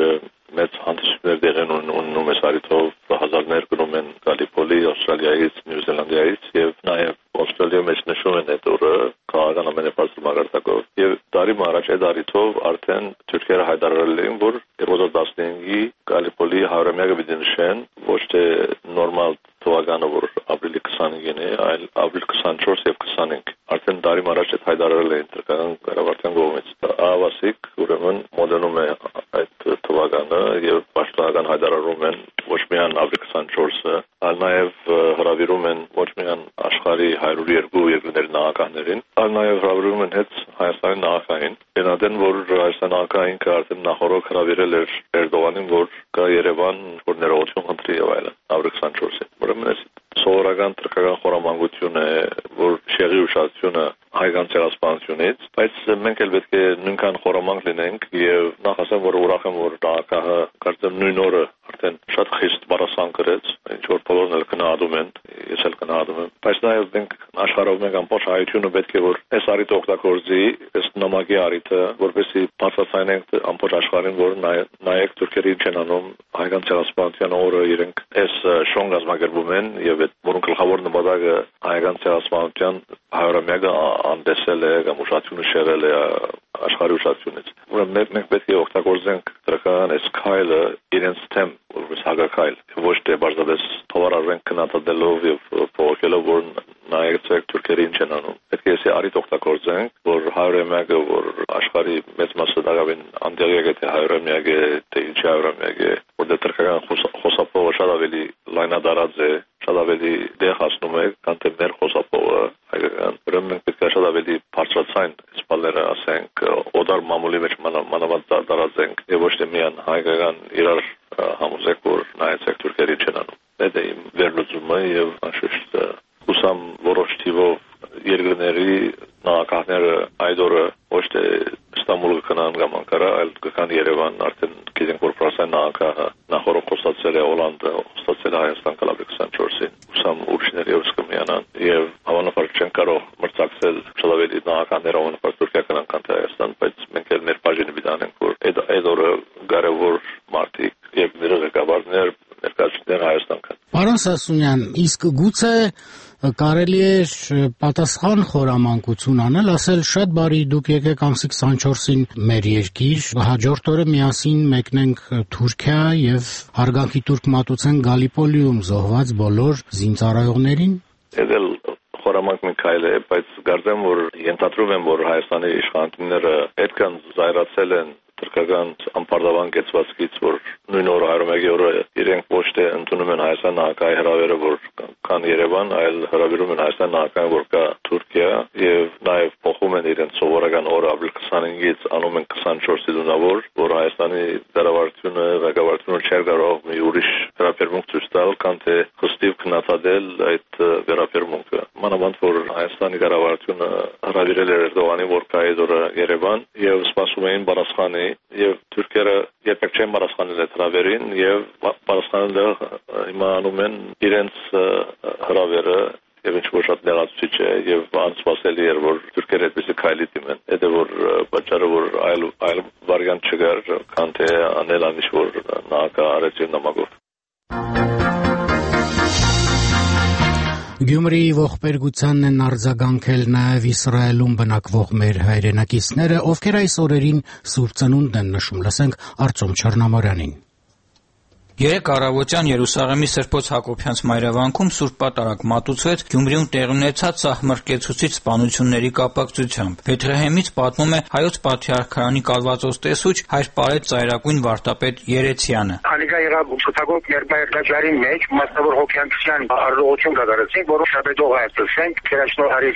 մեծ հանդիսություններ տեղեն ունենում այս առիթով, հազարներ գնում են Գալիպոլի, Ավստրալիայից, Նյու Զելանդիայից, եւ նաեւ Ավստրալիայում մեծ նշում են այդ օրը քաղաքական ամենաբարձր մակարդակով։ Եվ տարի առաջ այդ առիթով արդեն թուրքերը հայտարարել էին, որ 2015-ի Գալիպոլի 100-ամյակը պիտի նշեն, ոչ թե նորմալ թվականը, որ ապրիլի 25-ին է, այլ ապրիլ 24 եւ 25։ Արդեն տարի առաջ այդ հայտարարել էին թուրքական կառավարության կողմից։ Ավասիկ ուրեմն մոդելում է այդ թվականը եւ պաշտոնական հայտարարում են ոչ միայն ապրիլ 24-ը, այլ նաեւ հրավիրում են ոչ միայն աշխարհի 102 երկրների նախագահներին, այլ նաեւ հրավիրում են հետ Հայաստանի նախագահին։ Գնահատեն, որ Հայաստանի նախագահին արդեն նախորդ հրավիրել էր Էրդողանին, որ գա Երևան, որ ներողություն խնդրի եւ այլն ապրիլ 24-ին։ Ուրեմն այս սովորական թրքական խորամանկություն է, որ շեղի ուշադրությունը հայկական ցեղասպանությունից, բայց մենք էլ պետք է նույնքան խորամանկ լինենք եւ նախ ասեմ, որ ուրախ եմ, որ նախագահը կարծեմ նույն օրը արդեն շատ խիստ բառասան գրեց, ինչ որ բոլորն էլ գնահատում են, ես էլ գնահատում եմ, բայց նաեւ մենք աշխարհով մեկ ամբողջ հայությունը պետք է որ այս առիթը օգտագործի, այս նամակի առիթը, որպեսզի բացատրենք ամբողջ աշխարհին, որ նայեք թուրքերը ինչ են անում հայկական ցեղասպանության օրը իրենք այս շոն կազմակերպում են եւ այդ որոնք գլխավոր նպատակը հայկական ցեղասպանության 100-ամյակը անդեսել է կամ ուշադրությունը շեղել է աշխարհի ուշադրությունից։ Ուրեմն մենք պետք է օգտագործենք դրական այս քայլը իրենց թեմ որպես հակաքայլ, ոչ թե բարձրապես թվարարենք քննադատելով եւ փոխելով որ նայեցեք թուրքերը ինչ են անում։ Պետք է ասի արիտ օգտագործենք, որ 100-ամյակը որ աշխարհի մեծ մասը դակավին անդերյակ է թե 100-ամյակը թե ինչ 100-ամյակը, որտեղ թուրքական խոսափողը շատ ավելի լայնադարած է, շատ ավելի դեղ հասնում է, քան թե մեր խոսափողը հայկական։ Ուրեմն մենք պետք է շատ ավելի բարձրացնենք սպալերը, ասենք, օդար մամուլի մեջ մանավանդ դարածենք եւ ոչ թե միայն հայկական իրար համոզենք, որ նայեցեք թուրքերը ինչ են անում։ Դա է իմ վերլուծումը եւ անշուշտ ուսամ որոշ թիվով երկրների նախագահները այդ օրը ոչ թե Ստամբուլ կգնան կամ Անկարա, այլ կգան Երևան, արդեն գիտենք որ Ֆրանսիայի նախագահը նախորդ խոստացել է Հոլանդը, խոստացել է Հայաստան կլաբի 24-ին, ուսամ ուրիշներ եւս կմիանան եւ հավանաբար չեն կարող մրցակցել շատ ավելի նախագահները հավանաբար Թուրքիա կգնան քան թե Հայաստան, բայց մենք էլ մեր բաժինը պիտի անենք, որ այդ օրը կարևոր մարդիկ եւ մեր ղեկավարներ ներկայացնեն Հայաստան կան։ Պարոն Սասունյան, իսկ գուցե կարելի է պատասխան խորամանկություն անել, ասել շատ բարի դուք եկեք ամսի 24-ին մեր երկիր, հաջորդ օրը միասին մեկնենք Թուրքիա եւ հարգանքի տուրք մատուցենք Գալիպոլիում զոհված բոլոր զինծառայողներին։ Էլ խորամանկ մի քայլ է, բայց կարծեմ որ ենթադրում եմ որ Հայաստանի իշխանությունները այդքան զայրացել են թուրքական ամբարտավան կեցվածքից, որ նույն օրը 100-ամյակի օրը իրենք ոչ թե ընդունում են Հայաստան նախագահի հրավերը, որ կան Երևան, այլ հրավիրում են Հայաստան նախագահին, որ կա Թուրքիա եւ նաեւ փոխում են իրենց սովորական օրը ապրիլ 25-ից անում են 24-ի դունավոր, որ Հայաստանի դարավարտությունը, ղեկավարությունը չէր կարող մի ուրիշ վերաբերմունք ցույց տալ, քան թե խստիվ քննադատել այդ վերաբերմունքը։ Մանավանդ որ Հայաստանի կառավարությունը հրավիրել էր Էրդողանին, որ կա այդ օրը Երևան եւ սպասում էին պատասխանի եւ թուրքերը երբեք չեն պատասխանել այդ հրավերին եւ պատասխանելը հիմա անում են իրենց հրավերը եւ ինչ որ շատ ներածուցիչ է եւ անսպասելի էր որ թուրքերը այդպեսի քայլի դիմեն։ Դա որ պատճառը որ այլ վարիանտ չկար, քան թե անել ամիշ որ նախագահ արեցին նամակով։ Գյումրիի ողբերգությանն են արձագանքել նաև Իսրայելում բնակվող մեր հայրենակիցները, ովքեր այս օրերին Սուրբ Ծնունդն են նշում, լսենք Արծոմ Չեռնամարյանին։ Երեկ առավոտյան Երուսաղեմի Սրբոց Հակոբյանց մայրավանքում Սուրբ Պատարագ մատուցվեց Գյումրիում տեղի ունեցած սահմռկեցուցիչ սպանությունների կապակցությամբ։ Բեթլեհեմից պատմում է Հայոց Պատրիարքարանի կալվածոց տեսուչ հայր Պարետ Ծայրագույն վարդապետ Երեցյանը։ Անիկա եղավ ուսուցակող մեջ մասնավոր հոգեանցության արարողություն կատարեցինք, որով շաբեդող այցելենք Քերաշնոր հարից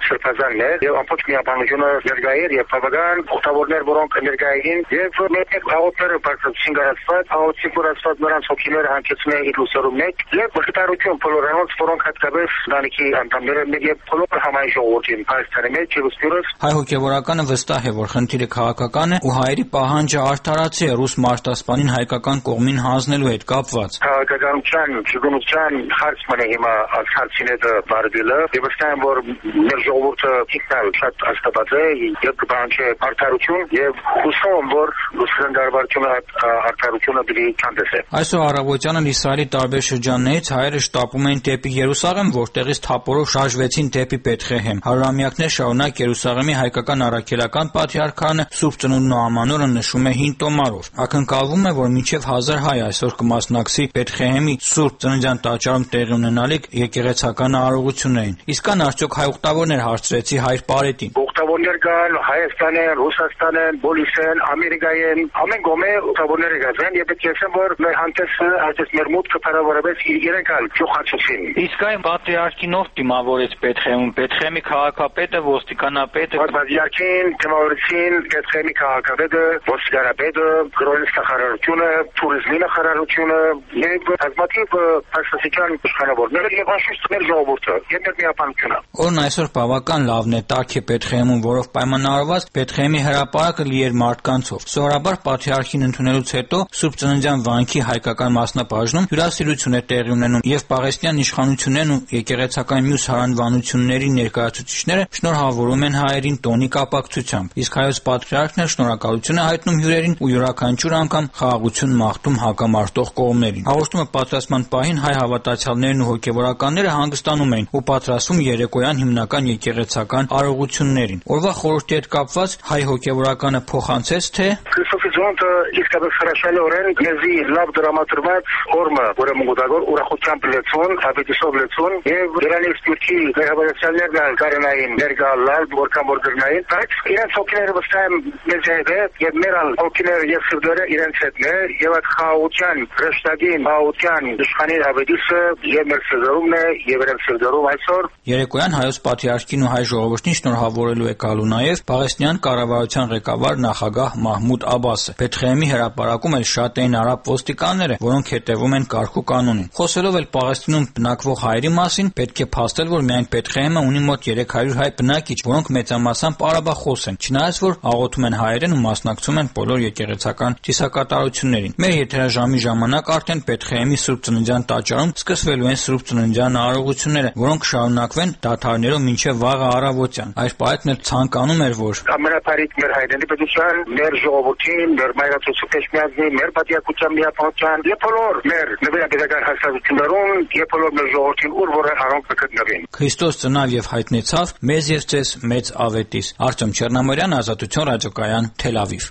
սրբազանն է եւ ամբողջ միաբանությունը ներկայեր եւ բավական օգտավորներ, որոնք ներկայային եւ մեկ հաղորդները բարձրացին գարացված, հաղորդին կորացված նրանց հոգիները հանգեցնել իր լուսերում մեկ եւ վկայություն բոլորանոց, որոնք հատկապես ընտանիքի անդամները եւ բոլոր համայն ժողովրդին Հայաստանի մեջ եւ ուսումնարս։ Հայ հոգեվորականը վստահ է, որ խնդիրը քաղաքական է ու հայերի պահանջը արդարացի է ռուս մարտահրավերին հայկական կողմին հանձնելու հետ կապված։ Քաղաքականության, ճգնության հարցը հիմա հարցինետը բարդելը եւ վստահ եմ, որ մեր ժողովուրդը ինքնալ շատ աստված է եւ կբանջի արդարություն եւ հուսում, որ լուսրանգարվարությունը արդարությունը դրի կանդեսե։ Այսօր առավոտյանը Իսրայելի տարբեր շրջաններից հայերը շտապում էին դեպի Երուսաղեմ, որտեղից թափորով շարժվեցին դեպի Բեթղեհեմ։ Հարյուրամյակներ շարունակ Երուսաղեմի հայկական առաքելական պատրիարքանը Սուրբ Ծնունդն ու Ամանորը նշում է հին տոմարով։ Ակնկալվում է, որ մինչև 1000 հայ այսօր կմասնակցի Բեթղեհեմի Սուրբ Ծննդյան տաճարում տեղի ունենալիք եկեղեցական արարողություններին։ Իսկ կան արդյոք հայ ուխտավորներ, հարցրեցի Հայր Պարետին։ Ուխտավորներ կան Հայաստանեն, Ռուսաստանեն, Բոլիսեն, Ամերիկայեն, ամեն գոմե ուխտավորներ կան եւ պետք է ասեմ, որ մեր հանդեսը, այսպես մեր մուտքը բարավարաբես իրենք ալ ճոխացուցին։ Իսկ այն պատրիարքինով դիմավորեց Բեթղեհում, Բեթղեհեմի քաղաքապետը, ոստիկանապետը, պատրիարքին դիմավորեցին Բեթղեհեմի քաղաքապետը, ոստիկանապետը, գրոհի նախարարությունը, туриզմի նախարարությունը եւ ազգատիվ հասարակական իշխանավորները եւ անշուշտ մեր ժողովուրդը եւ մեր միապանությունը։ Օրն այսօր բավական լավն է, տաք է Բեթղեհեմում, որով պայմանավորված Բեթղեհեմի հրապարակը լի էր մարդկանցով։ Սովորաբար պատրիարքին ընդունելուց հետո Սուրբ Ծննդյան վանքի հայկական մասնաբաժնում հյուրասիրություն է տեղի ունենում եւ Պաղեստինյան իշխանություններն ու եկեղեցական մյուս հարանվանությունների ներկայացուցիչները շնորհավորում են հայերին տոնի կապակցությամբ։ Իսկ հայոց պատրիարքն էլ շնորհակալություն է հայտնում հյուրերին ու յուրաքանչյուր անգամ խաղաղություն մաղթում հակամարտող կողմերին։ Հաղորդումը պատրաստման պահին հայ հավատացյալներն ու հոգեվորականները հանգստանում էին ու պատրաստվում երեկոյան հիմնական եկեղեցական արարողություններին։ Օրվա խորհրդի հետ կապված հայ հոգեվորականը փոխանցեց, թե Քրիստոսի ծնունդը իսկապես հրաշալիորեն մեզի լավ դրամատրված օրը, որը մուտագոր ուրախությամբ լեցուն, հավիտիսով լեցուն եւ դրանից դուրքի հայհավատացյալներն կարենային ներգալալ, որքան որ գրնային, բայց իրենց հոգիները վստահ մեզ հետ է եւ մեր հոգիները եւ սրտերը իրենց հետն է եւ այդ խաղաղության, հրաշտագին խաղաղության իշխանի հավիտիսը եւ մեր սրտերումն է եւ իրենց սրտերում այսօր երեկոյան հայոց պատրիարքին ու հայ ժողովրդին շնորհավորելու է գալու նաեւ Պաղեստինյան կառավարության ղեկավար նախագահ Մահմուդ Աբասը։ Բեթղեհեմի հրապարակում էլ շատ էին արաբ ոստիկանները, որոնք հետևում են կարգ ու կանոնին։ Խոսելով էլ Պաղեստինում բնակվող հայերի մասին, պետք է փաստել, որ միայն Բեթղեհեմը ունի մոտ 300 հայ բնակիչ, որոնք մեծամասամբ արաբախոս են, չնայած որ աղոթում են հայերեն ու մասնակցում են բոլոր եկեղեցական ծիսակատարություններին։ Մեր եթերաժամի ժամանակ արդեն Բեթղեհեմի Սուրբ Ծննդյան տաճարում սկսվելու են Սուրբ Ծննդյան արարողությունները, որոնք շարունակվեն դադարներով մինչև վաղը առավոտյան։ Այս պահին էլ ցանկանում էր, որ ամենապարիկ մեր հայրենի պետության, մեր ժողովրդին, մեր մայրացու պաշտպանների, մեր պատիակության միապանության եւ բոլոր մեր նվիրապետական հաստատություններում եւ բոլոր մեր ժողովրդին ուր որ առանց կգտնվեն։ Քրիստոս ծնավ եւ հայտնեցավ մեզ եւ ձեզ մեծ ավետիս։ Արտեմ Չեռնամորյան, Ազատություն ռադիոկայան, Թել Ավիվ։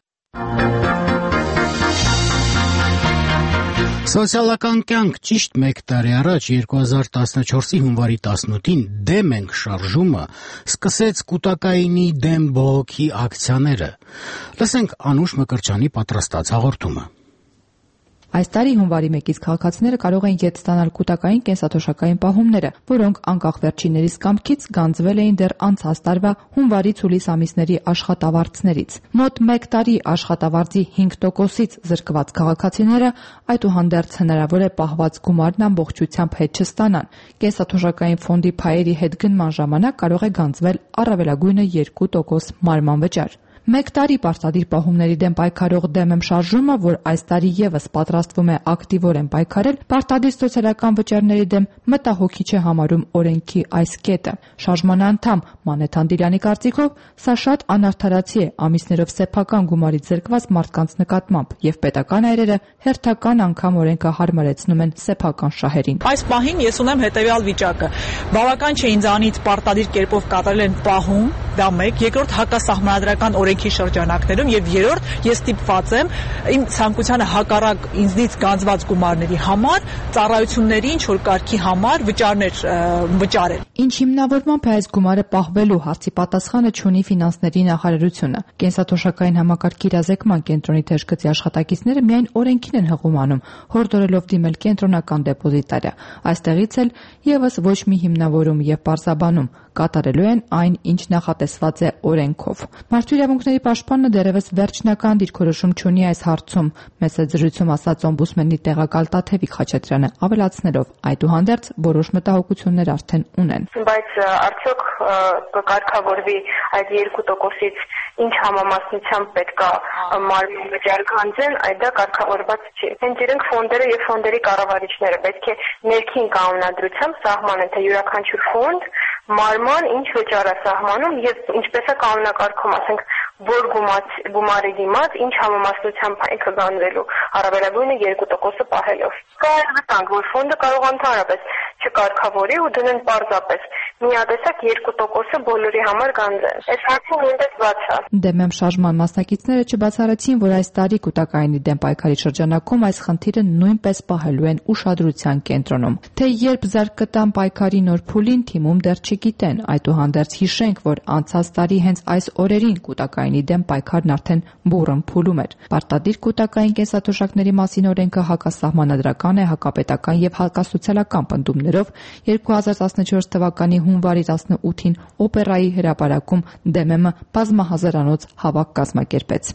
Սոցիալական կյանք ճիշտ 1 տարի առաջ 2014-ի հունվարի 18-ին «Դեմ ենք» շարժումը սկսեց կուտակայինի դեմ բողոքի ակցիաները։ Լսենք Անուշ Մկրտչյանի պատրաստած հաղորդումը։ Այս տարի հունվարի 1-ից քաղաքացիները կարող են ետ ստանալ կուտակային կենսաթոշակային պահումները, որոնք անկախ վերջիններիս կամքից գանձվել էին դեռ անցած տարվա հունվարից հուլիս ամիսների աշխատավարձներից։ Մոտ 1 տարի աշխատավարձի 5%-ից զրկված քաղաքացիները այդուհանդերձ հնարավոր է պահված գումարն ամբողջությամբ հետ չստանան։ Կենսաթոշակային ֆոնդի փայերի հետ գնման ժամանակ կարող է գանձվել առավելագույնը 2% մարման վճար։ 1 տարի պարտադիր պահումների դեմ պայքարող «Դեմ եմ» շարժումը, որ այս տարի եւս պատրաստվում է ակտիվորեն պայքարել, պարտադիր սոցիալական վճարների դեմ մտահոգիչ է համարում օրենքի այս կետը։ Շարժման անդամ Մանեթ Անդիլյանի կարծիքով սա շատ անարդարացի է ամիսներով սեփական գումարից զրկված մարդկանց նկատմամբ, եւ պետական այրերը հերթական անգամ օրենքը հարմարեցնում են սեփական շահերին։ Այս պահին ես ունեմ հետեւյալ վիճակը. բավական չէ ինձանից պարտադիր կերպով կատարել են պահում, դա մեկ, երկրորդ հակասահմանադրական օրենքի շրջանակներում եւ երրորդ ես ստիպված եմ իմ ցանկությանը հակառակ ինձնից գանձված գումարների համար ծառայությունների ինչ որ կարգի համար վճարներ վճարել։ Ինչ հիմնավորմամբ այս գումարը պահվելու հարցի պատասխանը չունի ֆինանսների նախարարությունը։ Կենսաթոշակային համակարգի իրազեկման կենտրոնի թեժգծի աշխատակիցները միայն օրենքին են հղում անում, հորդորելով դիմել կենտրոնական դեպոզիտարը։ Այստեղից էլ եւս ոչ մի հիմնավորում եւ պարզաբանում կատարելու են այն, ինչ նախատեսված է օրենքով։ Մարդու իրավունքների պաշտպանը դեռևս վերջնական դիրքորոշում չունի այս հարցում, մեծ զրույցում ասաց օմբուդսմենի տեղակալ Տաթևիկ Խաչատրյանը, ավելացնելով այդուհանդերձ որոշ մտահոգություններ արդեն ունեն։ Բայց արդյոք կկարգավորվի այդ 2%-ից ինչ համամասնությամբ պետք է մարմին վճար գանձեն, այդ դա կարգավորված չի։ Հենց իրենք ֆոնդերը եւ ֆոնդերի կառավարիչները պետք է ներքին կանոնադրությամբ սահմանեն, թե յուրաքանչյուր ֆոնդ մարման ինչ վճար է սահմանում եւ ինչպես է կանոնակարգում, ասենք, որ գումարի դիմաց ինչ համամասնությամբ է կգանվելու, առավելագույնը 2% պահելով։ Կա վտանգ, որ ֆոնդը կարող ընդհանրապես չկարգավորի ու դնեն պարզապես միատեսակ 2% բոլորի համար գանձեն։ Այս հարցը նույնպես բաց է։ Դեմեմ շարժման մասնակիցները չբացառեցին, որ այս տարի կուտակայինի դեմ պայքարի շրջանակում այս խնդիրը նույնպես պահելու են ուշադրության կենտրոնում։ Թե երբ զարգ կտան պայքարի նոր փուլին, թիմում դեռ չգիտեն։ Այդուհանդերձ հիշենք, որ անցած տարի հենց այս օրերին կուտակայինի դեմ պայքարն արդեն բուռն փուլում էր։ Պարտադիր կուտակային կենսաթոշակների մասին օրենքը հակասահմանադրական է հակապետական եւ հակասոցիալական պնդումներով 2014 թվականի հունվարի 18-ին օպերայի հրապարակում ԴՄՄ բազմահազարանոց հավաք կազմակերպեց։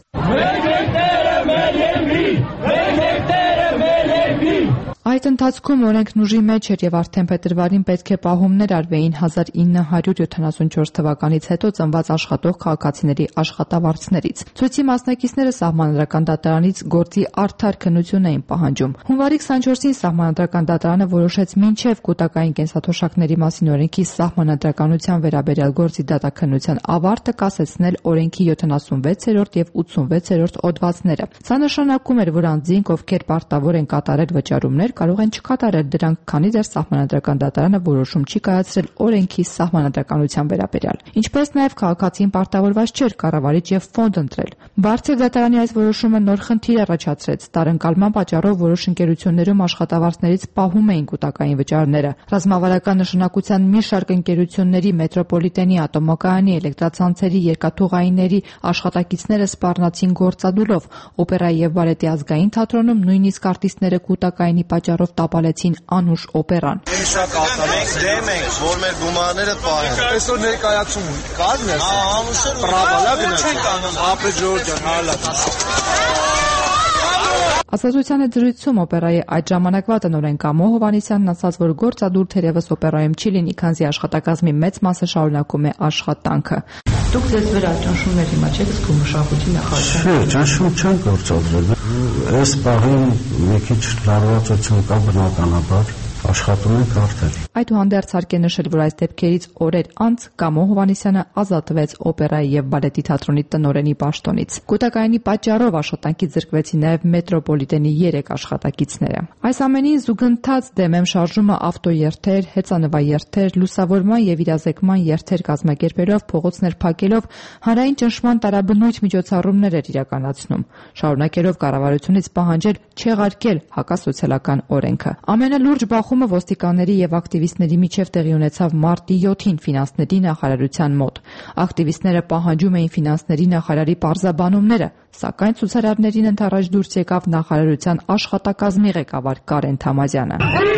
Այդ ընթացքում օրենքն ուժի մեջ էր եւ արդեն փետրվարին պետք է պահումներ արվեին 1974 թվականից հետո ծնված աշխատող քաղաքացիների աշխատավարձներից։ Ցույցի մասնակիցները Սահմանադրական դատարանից գործի արդար քննություն էին պահանջում։ Հունվարի 24-ին Սահմանադրական դատարանը որոշեց մինչև կուտակային կենսաթոշակների մասին օրենքի սահմանադրականության վերաբերյալ գործի դատաքննության ավարտը կասեցնել օրենքի 76-րդ եւ 86-րդ հոդվածները։ Սա նշանակում էր, որ անձինք, ովքեր պարտավոր են կատարել վճարումներ, կարող են չկատարել դրանք, քանի դեռ Սահմանադրական դատարանը որոշում չի կայացրել օրենքի սահմանադրականության վերաբերյալ։ Ինչպես նաև քաղաքացին պարտավորված չէր կառավարիչ եւ ֆոնդ ընտրել։ Բարձր դատարանի այս որոշումը նոր խնդիր առաջացրեց։ Տարընկալման պատճառով որոշ ընկերություններում աշխատավարձներից պահում էին կուտակային վճարները։ Ռազմավարական նշանակության մի շարք ընկերությունների մետրոպոլիտենի ատոմակայանի, էլեկտրացանցերի, երկաթուղայինների աշխատակիցները սպառնացին գործադուլով։ Օպերայի եւ բալետի ազգային թատրոնում նույնիսկ արտիստները կուտակայինի պատճառով տապալեցին անուշ օպերան։ Շատ արտանենք դեմ ենք, որ մեր գումարները պահեն։ Այսօր ներկայացում կար ներս։ Ամուսեր բրավալա գնաց։ Ապրե Ջորջան, հալա։ Ասոցիացիոն դրույթում օպերայի այդ ժամանակվա տնօրեն Կամո Հովհաննիսյանն ասաց, որ գործադուլ թերևս օպերայում չի լինի, քանզի աշխատակազմի մեծ մասը շարունակում է աշխատանքը։ Դուք ձեզ վրա ճնշումներ հիմա չեք զգում մշակույթի նախարարության։ Չէ, ճնշում չեն գործադրել։ Այս պահին մի քիչ լարվածություն կա բնականաբար, աշխատում ենք արդեն։ Այդուհանդերձ հարկ է նշել, որ այս դեպքերից օրեր անց Կամո Հովհաննիսյանը ազատվեց օպերայի եւ բալետի թատրոնի տնօրենի պաշտոնից։ Կուտակայինի պատճառով աշխատանքից զրկվեցին նաեւ մետրոպոլիտենի 3 աշխատակիցները։ Այս ամենին զուգընթաց ԴՄՄ շարժումը ավտոերթեր, հեծանվաերթեր, լուսավորման եւ իրազեկման երթեր կազմակերպելով, փողոցներ փակելով հանրային ճնշման տարաբնույթ միջոցառումներ էր իրականացնում, շարունակելով կառավարությունից պահանջել չեղարկել հակասոցիալական օրենքը։ Ամենալուրջ բախումը ոստիկանների եւ ակտիվիստների միջև տեղի ունեցավ մարտի 7-ին ֆինանսների նախարարության մոտ։ Ակտիվիստները պահանջում էին ֆինանսների նախարարի պարզաբանումները, սակայն ցուցարարներին ընդառաջ դուրս եկավ նախարարության աշխատակազմի ղեկավար Կարեն Թամազյանը։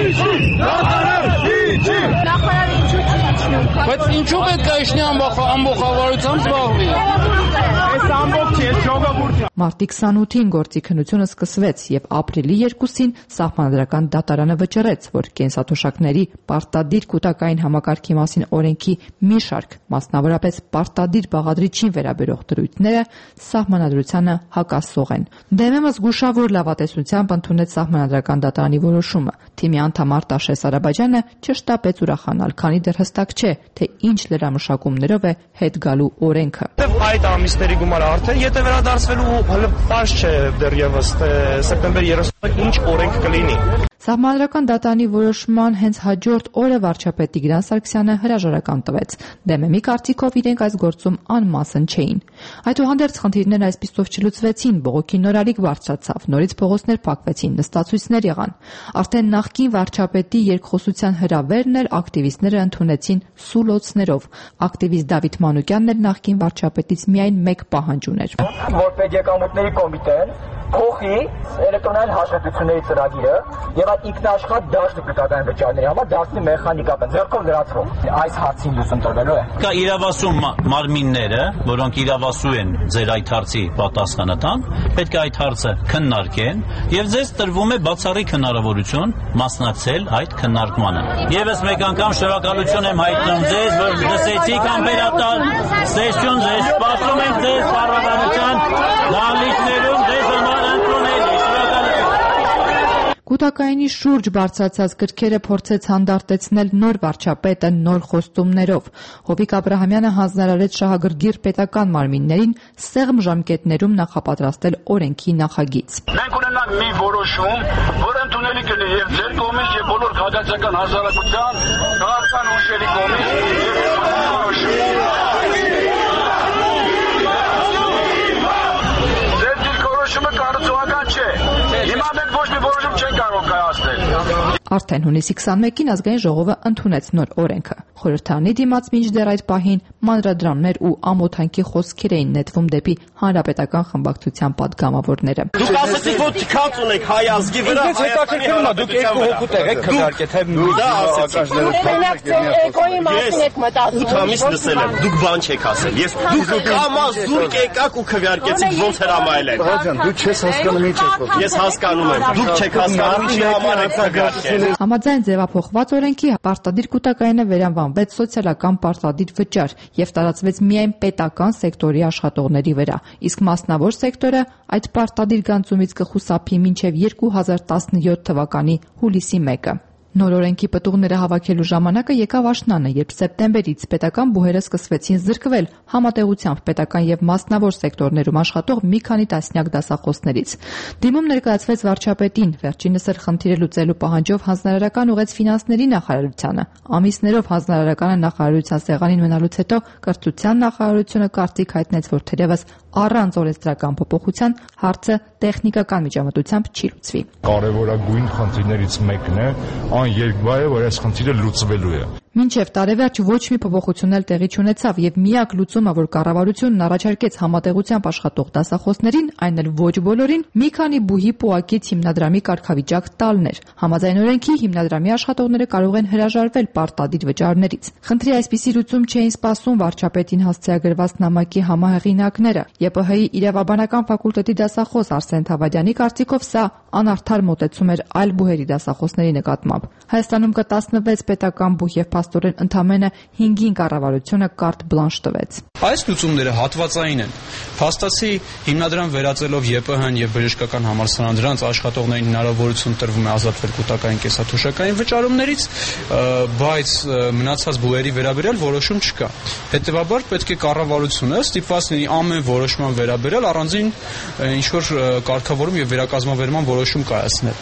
Բայց ինչու պետք է իշնի ամբողջությամբ զբաղվի։ Այս ամբողջ է ժողովուրդը։ Մարտի 28-ին գործի քննությունը սկսվեց եւ ապրիլի 2-ին Սահմանադրական դատարանը վճռեց, որ կենսաթոշակների պարտադիր կուտակային համակարգի մասին օրենքի մի շարք, մասնավորապես պարտադիր բաղադրիչին վերաբերող դրույթները Սահմանադրությանը հակասող են։ ԴՄՄ զգուշավոր լավատեսությամբ ընդունեց Սահմանադրական դատարանի որոշումը։ Թիմի անդամ Արտաշես Արաբաջյանը չշտապեց ուրախանալ, քանի դեռ հստակ չէ, թե ինչ լրամշակումներով է հետ գալու օրենքը։ Այդ ամիսների գումարը արդեն եթե վերադարձվելու հələ պարզ չէ դեռևս թե սեպտեմբեր 30-ին ինչ օրենք կլինի։ Սահմանադրական դատանի որոշման հենց հաջորդ օրը վարչապետ Տիգրան Սարգսյանը հրաժարական տվեց։ ԴՄՄ-ի կարծիքով իրենք այս գործում անմասն չէին։ Այդուհանդերձ խնդիրներն այսպիսով չլուծվեցին, բողոքի նորարիք բարձրացավ, նորից փողոցներ փակվեցին, նստացույցներ եղան։ Արդեն նախկին վարչապետի երկխոսության հրավերն էլ ակտիվիստները ընդունեցին սուլոցներով։ Ակտիվիստ Դավիթ Մանուկյանն էլ նախկին վարչապետից միայն մեկ պահանջ ուներ։ Որ պետեկամուտների կոմիտեն փոխի էլեկտրոնային հաշվետվությունների ծրագիրը եւ այդ ինքնաշխատ դաշտ դեպուտատային վճարների համար դարձնի մեխանիկական ձեռքով լրացվող։ Այս հարցին լուծում տրվելու է։ Կա իրավասու մարմինները, որոնք իրավասու են ձեր այդ հարցի պատասխանը տան, պետք է այդ հարցը քննարկեն եւ ձեզ տրվում է բացառիկ հնարավորություն մասնակցել այդ քննարկմանը։ Եվս մեկ անգամ շնորհակալություն եմ հայտնում ձեզ, որ լսեցիք անբերատար սեսիոն, ձեզ սպասում ենք ձեզ կառավարության լալիքներում ձեզ համար Կուտակայինի շուրջ բարձրացած կրքերը փորձեց հանդարտեցնել նոր վարչապետը նոր խոստումներով։ Հովիկ Աբրահամյանը հանձնարարեց շահագրգիռ պետական մարմիններին սեղմ ժամկետներում նախապատրաստել օրենքի նախագիծ։ Մենք ունենանք մի որոշում, որ ընդունելի կլինի եւ ձեր կողմից եւ բոլոր քաղաքացիական հասարակության քաղաքական ուժերի կողմից ձեր դիրքորոշումը կառուցողական չէ։ Հիմա մենք ոչ մի որոշում չենք կարող կայացնել։ Արդեն հունիսի 21-ին ազգային ժողովը ընդունեց նոր օրենքը։ Խորհրդարանի դիմաց մինչդեռ այդ պահին մանրադրամներ ու ամոթանքի խոսքեր էին նետվում դեպի հանրապետական խմբակցության падգամավորները։ Դուք ասացիք, որ թքած ունեք հայ ազգի վրա, հետաքրքրում է, դուք երկու հոգու տեղ եք քննարկել, թե դա ասեցիք։ Էկոյի մասին եք մտածում։ 8 ամիս լսել եմ, դուք բան չեք ասել։ Ես դուք կամազ զուրկ եկաք ու քվեարկեցիք ոնց հրամայել են։ Ջան, դու չես հասկանում ինչ եք խոսում։ Ես հասկանում եմ, դուք չեք հասկանում ինչի համար եք քվեարկել։ Համաձայն ձևափոխված օրենքի պարտադիր կուտակայինը վերանվանվեց սոցիալական պարտադիր վճար եւ տարածվեց միայն պետական սեկտորի աշխատողների վրա, իսկ մասնավոր սեկտորը այդ պարտադիր գանձումից կխուսափի մինչեւ 2017 թվականի հուլիսի 1-ը։ Նոր օրենքի պտուղները հավաքելու ժամանակը եկավ աշնանը, երբ սեպտեմբերից պետական բուհերը սկսվեցին զրկվել համատեղությամբ պետական եւ մասնավոր սեկտորներում աշխատող մի քանի տասնյակ դասախոսներից։ Դիմում ներկայացվեց վարչապետին, վերջինս էլ խնդիրը լուծելու պահանջով հանձնարարական ուղեց ֆինանսների նախարարությանը։ Ամիսներով հանձնարարականը նախարարության սեղանին մնալուց հետո կրթության նախարարությունը կարծիք հայտնեց, որ թերևս առանց օրենսդրական փոփոխության հարցը տեխնիկական միջամտությամբ չի լուծվի։ Կարևորագույն խնդիրներից մեկն է երկու է, որ այս խնդիրը լուծվելու է։ Մինչև տարեվերջ ոչ մի փոփոխություն էլ տեղի չունեցավ եւ միակ լուծումը, որ կառավարությունն առաջարկեց համատեղությամբ աշխատող դասախոսներին, այն էլ ոչ բոլորին, մի քանի բուհի պոակից հիմնադրամի կարգավիճակ տալն էր։ Համաձայն օրենքի հիմնադրամի աշխատողները կարող են հրաժարվել պարտադիր վճարներից։ Խնդրի այսպիսի լուծում չէին սպասում վարչապետին հասցեագրված նամակի համահեղինակները։ ԵՊՀ-ի իրավաբանական ֆակուլտետի դասախոս Արսեն Թավադյանի կարծիքով սա անարդար մոտեցում էր այլ բուհերի դասախոսների նկատմամբ։ Հայաստանում կա 16 պետական բուհ եւ փաստորեն ընդամենը 5-ին կառավարությունը կարտ բլանշ տվեց։ Այս լուծումները հատվածային են։ Փաստացի հիմնադրամ վերածելով ԵՊՀ-ն եւ բժշկական համալսարան դրանց աշխատողներին հնարավորություն տրվում է ազատվել կուտակային կեսաթոշակային վճարումներից, բայց մնացած բուհերի վերաբերյալ որոշում չկա։ Հետևաբար պետք է կառավարությունը ստիպված լինի ամեն որոշման վերաբերյալ առանձին ինչ որ կարգավորում եւ վերակազմավորման որոշում կայացնել։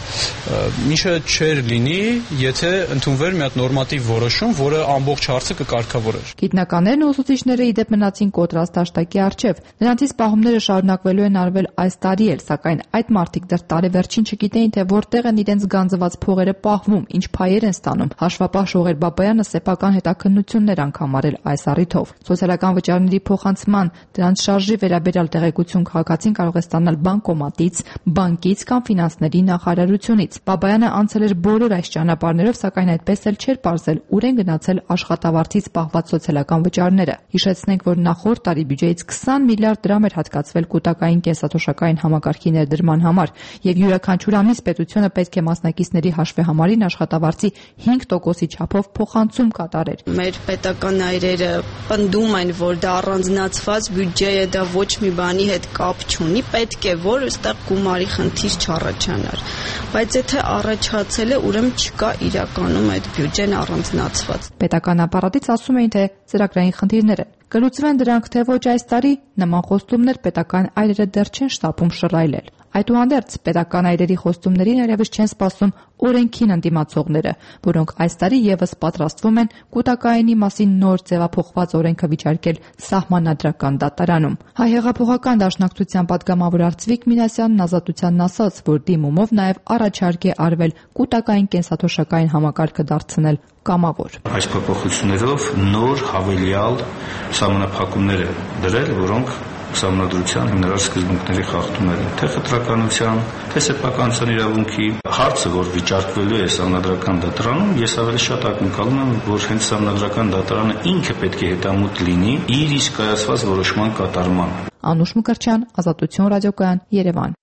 Ինչը չէր լինի, եթե ընդունվեր մի հատ նորմատիվ որոշում, որը ամբողջ հարցը կկարգավորեր։ Գիտնականներն ու ուսուցիչները ի դեպ մնացին կոտրած դաշտակի առջև։ Նրանցից պահումները շարունակվելու են արվել այս տարի էլ, սակայն այդ մարդիկ դեռ տարեվերջին չգիտեին, թե որտեղ են իրենց գանձված փողերը պահվում, ինչ փայեր են ստանում։ Հաշվապահ Շողեր Բաբայանը սեփական հետաքննություններ անգամ արել այս առիթով։ Սոցիալական վճարների փոխանցման, դրանց շարժի վերաբերյալ տեղեկություն քաղաքացին կարող է ստանալ բանկոմատից, բանկից կամ ֆինանսների նախարարությունից։ Բաբայանը անցել էր բոլոր այս ճանապարհներով, սակայն այդպես էլ չէր պարզել ուր են գնացել աշխատավարձից պահված սոցիալական վճարները։ Հիշեցնենք, որ նախորդ տարի բյուջեից 20 միլիարդ դրամ էր հատկացվել կուտակային կենսաթոշակային համակարգի ներդրման համար, եւ յուրաքանչյուր ամիս պետությունը պետք է մասնակիցների հաշվեհամարին աշխատավարձի 5%-ի չափով փոխանցում կատարեր։ Մեր պետական այրերը պնդում են, որ դա առանձնացված բյուջե է, դա ոչ մի բանի հետ կապ չունի, պետք է որ այստեղ գումարի խնդիր չառաջանար։ Բայց եթե առաջացել է, ուրեմն չկա իրականում այդ բյուջեն առանձնացված։ Պետական ապարատից ասում էին, թե ծրագրային խնդիրներ են։ Կլուծվեն դրանք թե ոչ այս տարի, նման խոստումներ պետական այրերը դեռ չեն շտապում շռայլել։ Այդուհանդերձ պետական այրերի խոստումներին երևս չեն սպասում օրենքին ընդդիմացողները, որոնք այս տարի եւս պատրաստվում են կൂտակայինի մասին նոր ձևափոխված օրենքը վիճարկել սահմանադրական դատարանում։ Հայ հեղափոխական դաշնակցության պատգամավոր Արծվիկ Մինասյանն Ազատությանն ասաց, որ դիմումով նաեւ առաջարկ է արվել կൂտակային կենսաթոշակային համակարգը դարձնել կամավոր։ Այս փոփոխություններով նոր հավելյալ սահմանափակումներ է դրել, որոնք Սահմանադրության հիմնարար սկզբունքների խախտումներ են, թե խտրականության, թե սեփականության իրավունքի հարցը, որ վիճարկվելու է Սահմանադրական դատարանում, ես ավելի շատ ակնկալում եմ, որ հենց Սահմանադրական դատարանը ինքը պետք է հետամուտ լինի իր իսկ կայացված որոշման կատարման։ Անուշ Մկրտչյան, Ազատություն ռադիոկայան, Երևան։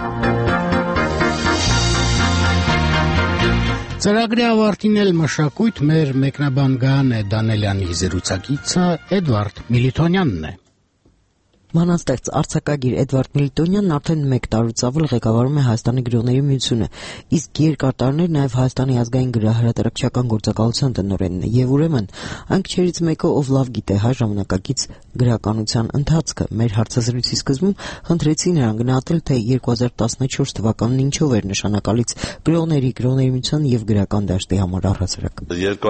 Ծրագրի ավարտին էլ մշակույթ մեր մեկնաբան Գայանե Դանելյանի զրուցակիցը Էդվարդ Միլիտոնյանն է։ Մանաստեղծ արձակագիր Էդվարդ Միլիտոնյանն արդեն 1 տարուց ավել ղեկավարում է Հայաստանի գրողների միությունը, իսկ երկար տարիներ նաև Հայաստանի ազգային գրահրատարակչական գործակալության տնօրենն է, եւ ուրեմն այն քչերից մեկը, ով լավ գիտե հայ ժամանակակից գրականության ընթացքը, մեր հարցազրույցի սկզբում խնդրեցի նրան գնահատել, թե 2014 թվականն ինչով էր նշանակալից գրողների միության եւ գրական դաշտի համար առհասարակ։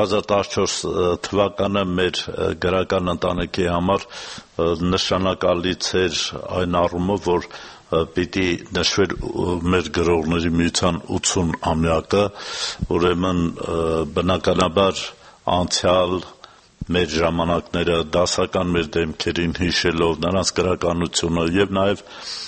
2014 թվականը մեր գրական ընտանիքի համար նշանակալից էր այն առումով, որ պիտի նշվեր մեր գրողների միության 80-ամյակը, ուրեմն բնականաբար անցյալ մեր ժամանակները դասական մեր դեմքերին հիշելով նրանց գրականությունը եւ նաեւ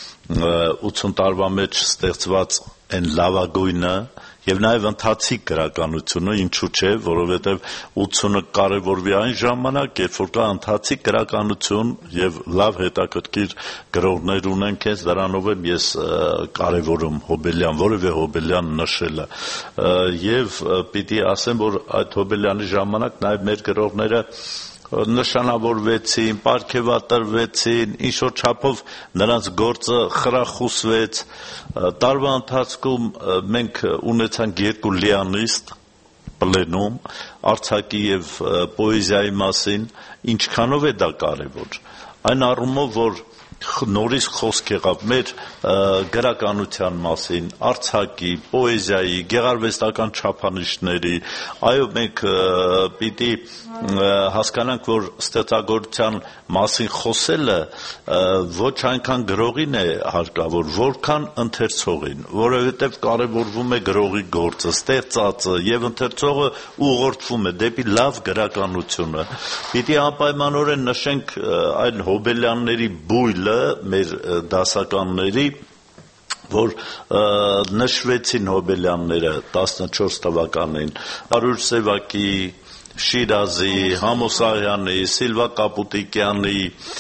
80 տարվա մեջ ստեղծված այն լավագույնը եւ նաեւ ընթացիկ գրականությունը, ինչու՞ չէ, որովհետեւ 80-ը կարեւորվի այն ժամանակ, երբ որ կա ընթացիկ գրականություն եւ լավ հետաքրքիր գրողներ ունենք, հենց դրանով եմ ես կարեւորում Հոբելյան, որևէ Հոբելյան նշելը եւ պիտի ասեմ, որ այդ Հոբելյանի ժամանակ նաեւ մեր գրողները նշանավորվեցին, պարգևատրվեցին, ինչ-որ չափով նրանց գործը խրախուսվեց։ Տարվա ընթացքում մենք ունեցանք 2 լիանիստ պլենում արձակի եւ պոեզիայի մասին, ինչքանով է դա կարեւոր։ Այն առումով, որ նորից խոսք եղավ մեր գրականության մասին, արձակի, պոեզիայի, գեղարվեստական չափանիշների, այո, մենք պիտի հասկանանք, որ ստեղծագործության մասին խոսելը ոչ այնքան գրողին է հարկավոր, որքան ընթերցողին, որովհետև կարևորվում է գրողի գործը, ստեղծածը եւ ընթերցողը ուղղորդվում է դեպի լավ գրականությունը։ Պիտի անպայմանորեն նշենք այն Հոբելյանների բույլը մեր դասականների, որ նշվեցին Հոբելյանները 14 թվականին, Արուր Սևակի, Շիրազի, Համոսարյանի, Սիլվա Կապուտիկյանի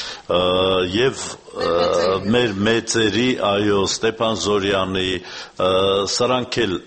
եւ մեր մեծերի, այո, Ստեփան Զորյանի, սրանք էլ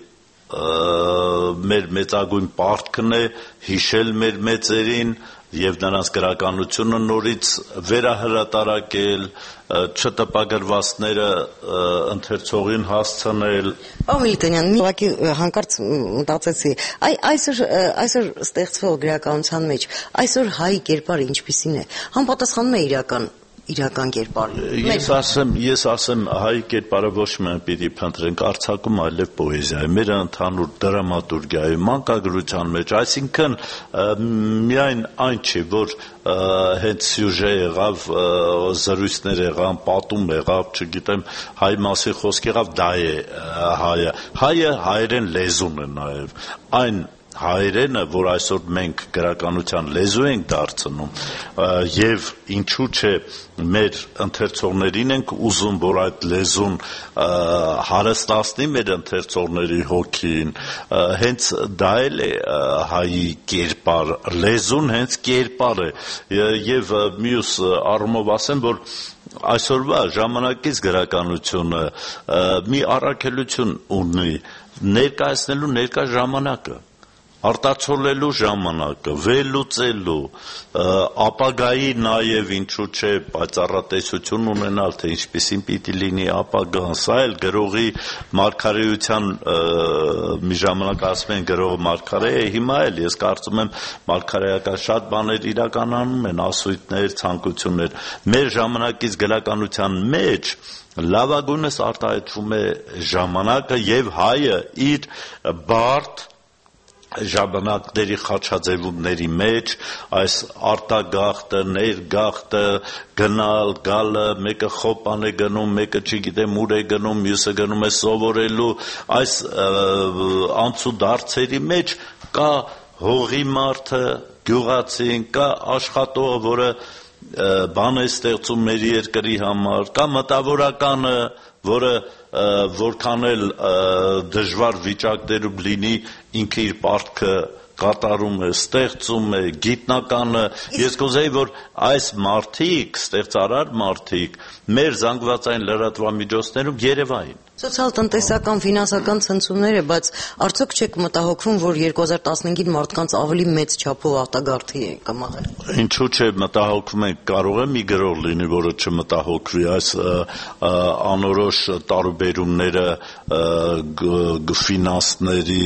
մեր մեծագույն պարտքն է հիշել մեր մեծերին եւ նրանց գրականությունը նորից վերահրատարակել, չտպագրվածները ընթերցողին հասցնել։ Միլիտոնյան, ուղղակի հանկարծ մտածեցի, այսօր ստեղծվող գրականության մեջ այսօր հայ կերպարը ինչպիսին է, համապատասխանում է իրական կերպարը։ Ես ասեմ, հայ կերպարը ոչ միայն պիտի փնտրենք արձակում, այլև պոեզիայի, մեր ընդհանուր դրամատուրգիայի, մանկագրության մեջ, այսինքն միայն այն չի, որ հենց սյուժե եղավ, զրույցներ եղան, պատում եղավ, չգիտեմ, հայ մասին խոսք եղավ, դա է հայը։ Հայը հայերեն լեզուն է նաև, այն հայերենը, որ այսօր մենք գրականության լեզու ենք դարձնում եւ ինչու՞ չէ մեր ընթերցողներին ենք ուզում, որ այդ լեզուն հարստացնի մեր ընթերցողների հոգին, հենց դա էլ է հայի կերպար, լեզուն հենց կերպար է եւ մյուս առումով ասեմ, որ այսօրվա ժամանակից գրականությունը մի առաքելություն ունի ներկայացնելու ներկա ժամանակը։ արտացոլելու ժամանակը, վերլուծելու, ապագայի նաև ինչու՞ չէ պայծառատեսություն ունենալ, թե ինչպիսին պիտի լինի ապագան, սա էլ գրողի մարգարեության մի ժամանակ ասում են գրողը մարգարե է, հիմա էլ ես կարծում եմ մարգարեական շատ բաներ իրականանում են, ասույթներ, ցանկություններ, մեր ժամանակից գրականության մեջ լավագույնս արտահայտվում է ժամանակը եւ հայը իր բարդ ժամանակների խաչաձևումների մեջ այս արտագաղթը, ներգաղթը, գնալ, գալը, մեկը խոպան է գնում, մեկը չգիտեմ ուր է գնում, մյուսը գնում է սովորելու, այս անցուդարձերի մեջ կա հողի մարդը, գյուղացին, կա աշխատողը, որը բան է ստեղծում մեր երկրի համար, կա մտավորականը, որը որքան էլ դժվար վիճակներում լինի, ինքը իր պարտքը կատարում է, ստեղծում է, գիտնականը, ես կուզեի, որ այս մարդիկ, ստեղծարար մարդիկ, մեր զանգվածային լրատվամիջոցներում երևային։ Սոցիալ-տնտեսական, ֆինանսական ցնցումներ է, բայց արդյոք չեք մտահոգվում, որ 2015-ին մարդկանց ավելի մեծ չափով արտագաղթի է կմաղել։ Ինչու՞ չէ մտահոգվում ենք, կարող է մի գրող լինի, որը չմտահոգվի այս անորոշ տարուբերումները ֆինանսների,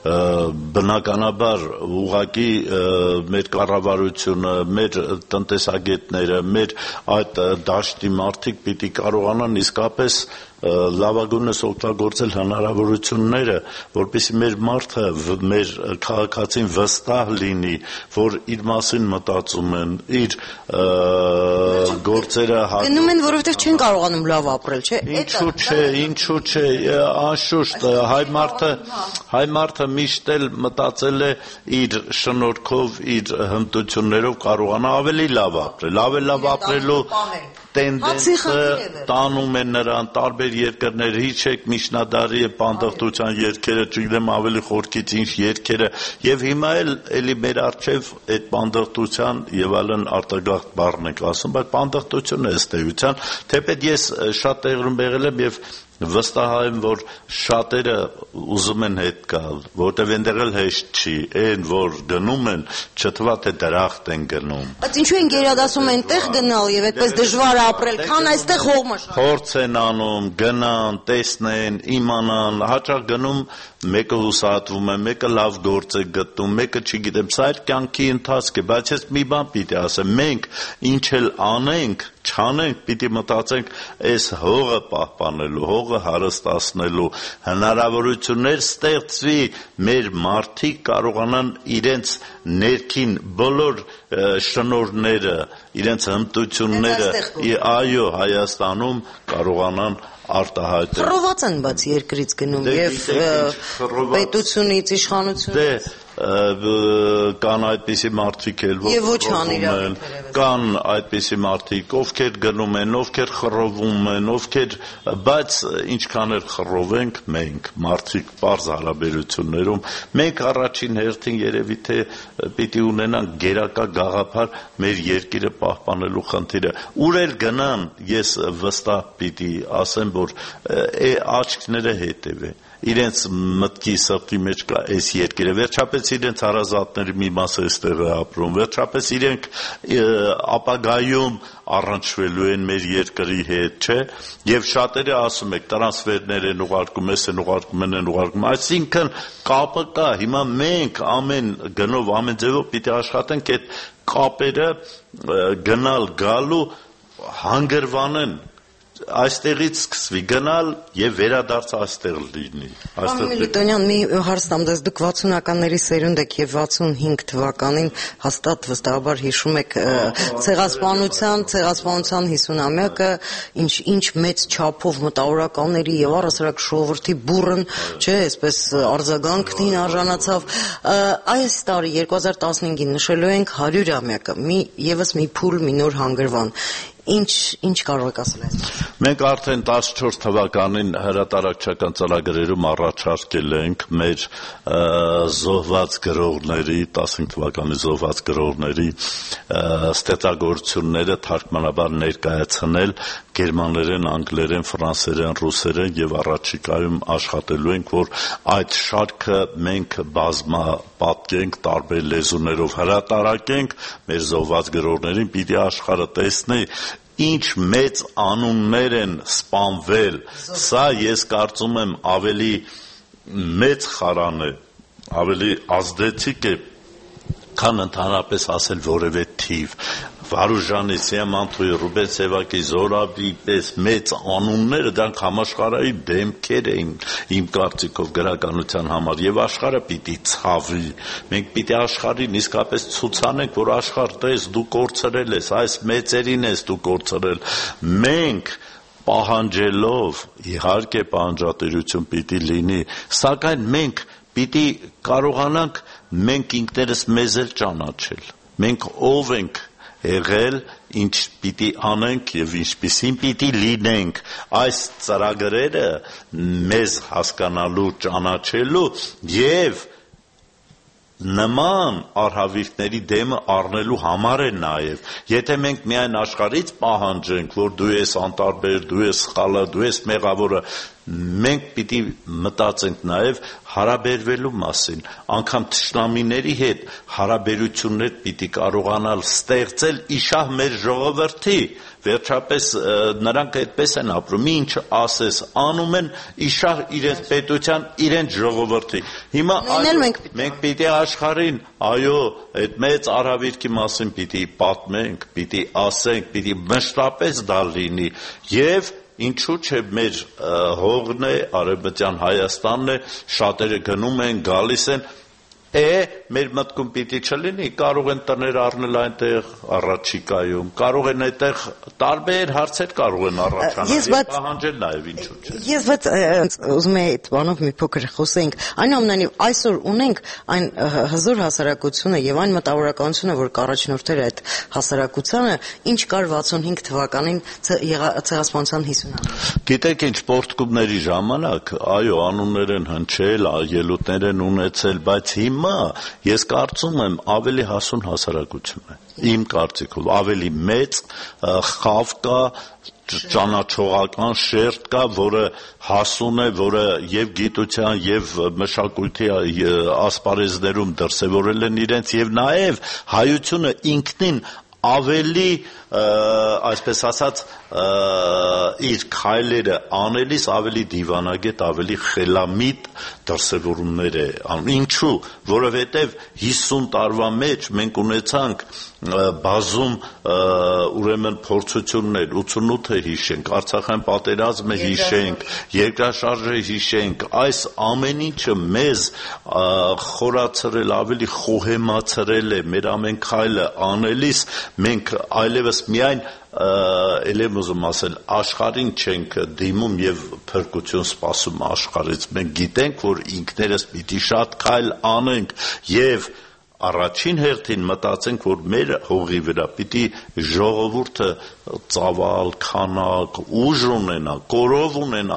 բնականաբար ուղղակի մեր կառավարությունը, մեր տնտեսագետները, մեր այդ դաշտի մարդիկ պիտի կարողանան իսկապես լավագույնս օգտագործել հնարավորությունները, որպեսզի մեր մարդը, մեր քաղաքացին վստահ լինի, որ իր մասին մտածում են, իր գործերը գնում են, որովհետև չեն կարողանում լավ ապրել, չէ՞։ Ինչու՞ չէ, անշուշտ հայ մարդը միշտ էլ մտածել է իր շնորհքով, իր հմտություններով կարողանա ավելի լավ ապրել, ավելի լավ ապրելու տենդենսը տանում են նրան տարբեր երկրներ, հիշեք միջնադարի պանդխտության երգերը, չգիտեմ ավելի խորքից ինչ երգերը, եւ հիմա էլի մեր առջեւ այդ պանդխտության եւ այլն արտագաղթ բառն ենք ասում, բայց պանդխտությունը ըստ էության, թեպետ ես շատ տեղում եղել եմ եւ վստահ եմ, որ շատերը ուզում են հետ գալ, որտեվ այնտեղ էլ հեշտ չի, այն որ գնում են, չթվա թե դրախտ են գնում։ Բայց ինչու են գերադասում այնտեղ գնալ եւ այդպես դժվար ապրել, քան այստեղ հողմաշ։ Փորձ են անում, գնան, տեսնեն, իմանան, հաճախ գնում մեկը հուսահատվում է, մեկը լավ գործ է գտնում, մեկը չգիտեմ, սա իր կյանքի ընթացք է, բայց ես մի բան պիտի ասեմ, մենք ինչ էլ անենք, չանենք, պիտի մտածենք այս հողը պահպանելու, հողը հարստացնելու, հնարավորություններ ստեղծվի, մեր մարդիկ կարողանան իրենց ներքին բոլոր շնորհները, իրենց հմտությունները, այո, Հայաստանում կարողանան արտահայտել։ Խռոված են բաց երկրից գնում եւ պետությունից, իշխանությունից։ Կան այդպիսի մարդիկ էլ, որ կան այդպիսի մարդիկ, ովքեր գնում են, ովքեր խռովում են, բայց ինչքան էլ խռովենք մենք, մարդիկ պարզ հարաբերություններում, մենք առաջին հերթին երևի թե պիտի ունենանք գերակա գաղափար մեր երկիրը պահպանելու խնդիրը։ Ուր էլ գնան, ես վստահ պիտի ասեմ, որ աչքները հետևեն։ Իրենց մտքի սրտի մեջ կա այս երկիրը, վերջապես իրենց հարազատների մի մասը այստեղ է ապրում, վերջապես իրենք ապագայում առնչվելու են մեր երկրի հետ, չէ՞, եւ շատերը ասում եք տրանսֆերներ են ուղարկում, այս են ուղարկում, են ուղարկում, այսինքն կապը կա, հիմա մենք ամեն գնով, ամեն ձևով պիտի աշխատենք այդ կապերը գնալ գալու հանգրվանեն, այստեղից սկսվի գնալ եւ վերադարձ այստեղ լինի։ Միլիտոնյան, մի հարցնամ, դուք 60-ականների սերունդ եք եւ 65 թվականին հաստատ վստահաբար հիշում եք ցեղասպանության 50-ամյակը, ինչ մեծ չափով մտավորականների եւ առասարակ ժողովրդի բուրըն, չէ, այսպես արձագանքին արժանացավ։ Այս տարի 2015-ին նշելու ենք 100-ամյակը, եւս մի փուլ, մի նոր հանգրվան։ Ինչ կարող եք ասել այս։ Մենք արդեն 14 թվականին հրատարակչական ծրագրերում առաջարկել ենք մեր զոհված գրողների, 15 թվականի զոհված գրողների ստեղծագործությունները թարգմանաբար ներկայացնել գերմաներեն, անգլերեն, ֆրանսերեն, ռուսերեն եւ առաջիկայում աշխատելու ենք, որ այդ շարքը մենք բազմապատկենք, տարբեր լեզուներով հրատարակենք մեր զոհված գրողներին, պիտի աշխարհը տեսնի ինչ մեծ անուններ են սպանվել։ Սա ես կարծում եմ ավելի մեծ խարան է, ավելի ազդեցիկ է, քան ընդհանրապես ասել որևէ թիվ։ Վարուժանի, Սիամանթուի, Ռուբեն Սևակի, Զորաբի պես մեծ անունները դրանք համաշխարհային դեմքեր էին իմ կարծիքով գրականության համար եւ աշխարհը պիտի ցավի։ Մենք պիտի աշխարհին իսկապես ցուցանենք, որ աշխարհ տես դու կորցրել ես, այս մեծերին ես դու կորցրել։ Մենք պահանջելով, իհարկե պահանջատիրություն պիտի լինի, սակայն մենք պիտի կարողանանք մենք ինքներս մեզ էլ ճանաչել։ Մենք ով ենք եղել, ինչ պիտի անենք եւ ինչպիսին պիտի լինենք, այս ծրագրերը մեզ հասկանալու, ճանաչելու եւ նման արհավիրքների դեմը առնելու համար է նաև։ Եթե մենք միայն աշխարհից պահանջենք, որ դու ես անտարբեր, դու ես սխալը, դու ես մեղավորը, մենք պիտի մտածենք նաև հարաբերվելու մասին, անգամ թշնամիների հետ հարաբերություններ պիտի կարողանալ ստեղծել իշահ մեր ժողովրդի, վերջապես նրանք այդպես են ապրում, ինչ ասես անում են իշահ իրենց պետության, իրենց ժողովրդի։ Հիմա մենք պիտի աշխարհին, այո, այդ մեծ արհավիրքի մասին պիտի պատմենք, պիտի ասենք, պիտի մշտապես դա լինի եւ ինչու՞ չէ մեր հողն է, Արևմտյան Հայաստանն է, շատերը գնում են, գալիս են, մեր մտքում պիտի չլինի, կարող են տներ առնել այնտեղ առաջիկայում, կարող են այդտեղ տարբեր հարցեր կարող են առաջանալ, պահանջել նաև ինչու՞ չէ։ Ես ուզում եմ այդ բանով մի փոքր խոսենք, այնուամենայնիվ այսօր ունենք այն հզոր հասարակությունը եւ այն մտավորականությունը, որ կառաջնորդել է այդ հասարակությանը, ինչ կար 65 թվականին ցեղասպանության 50-ը։ Գիտեք ինչ, պորտկումների ժամանակ, այո, անուններ են հնչել, ելույթներ են ունեցել, բայց հիմա ես կարծում եմ ավելի հասուն հասարակություն է, իմ կարծիքով, ավելի մեծ խավ կա, ճանաչողական շերտ կա, որը հասուն է, որը եւ գիտության եւ մշակույթի ասպարեզներում դրսեւորել են իրենց եւ նաեւ հայությունը ինքնին ավելի, այսպես ասած, իր քայլերը անելիս ավելի դիվանագետ, ավելի խելամիտ դրսևորումներ է անում։ Ինչու՞, որովհետև 50 տարվա մեջ մենք ունեցանք բազում ուրեմն փորձություններ, 88-ը հիշենք, Արցախյան պատերազմը հիշենք, երկրաշարժը հիշենք, այս ամեն ինչը մեզ խորացրել, ավելի խոհեմացրել է, մեր ամեն քայլը անելիս մենք այլևս միայն էլ եմ ուզում ասել, աշխարհին չենք դիմում եւ փրկություն սպասում աշխարհից, մենք գիտենք, որ ինքներս պիտի շատ քայլ անենք եւ առաջին հերթին մտածենք, որ մեր հողի վրա պիտի ժողովուրդը ծավալ, քանակ, ուժ ունենա, կորով ունենա,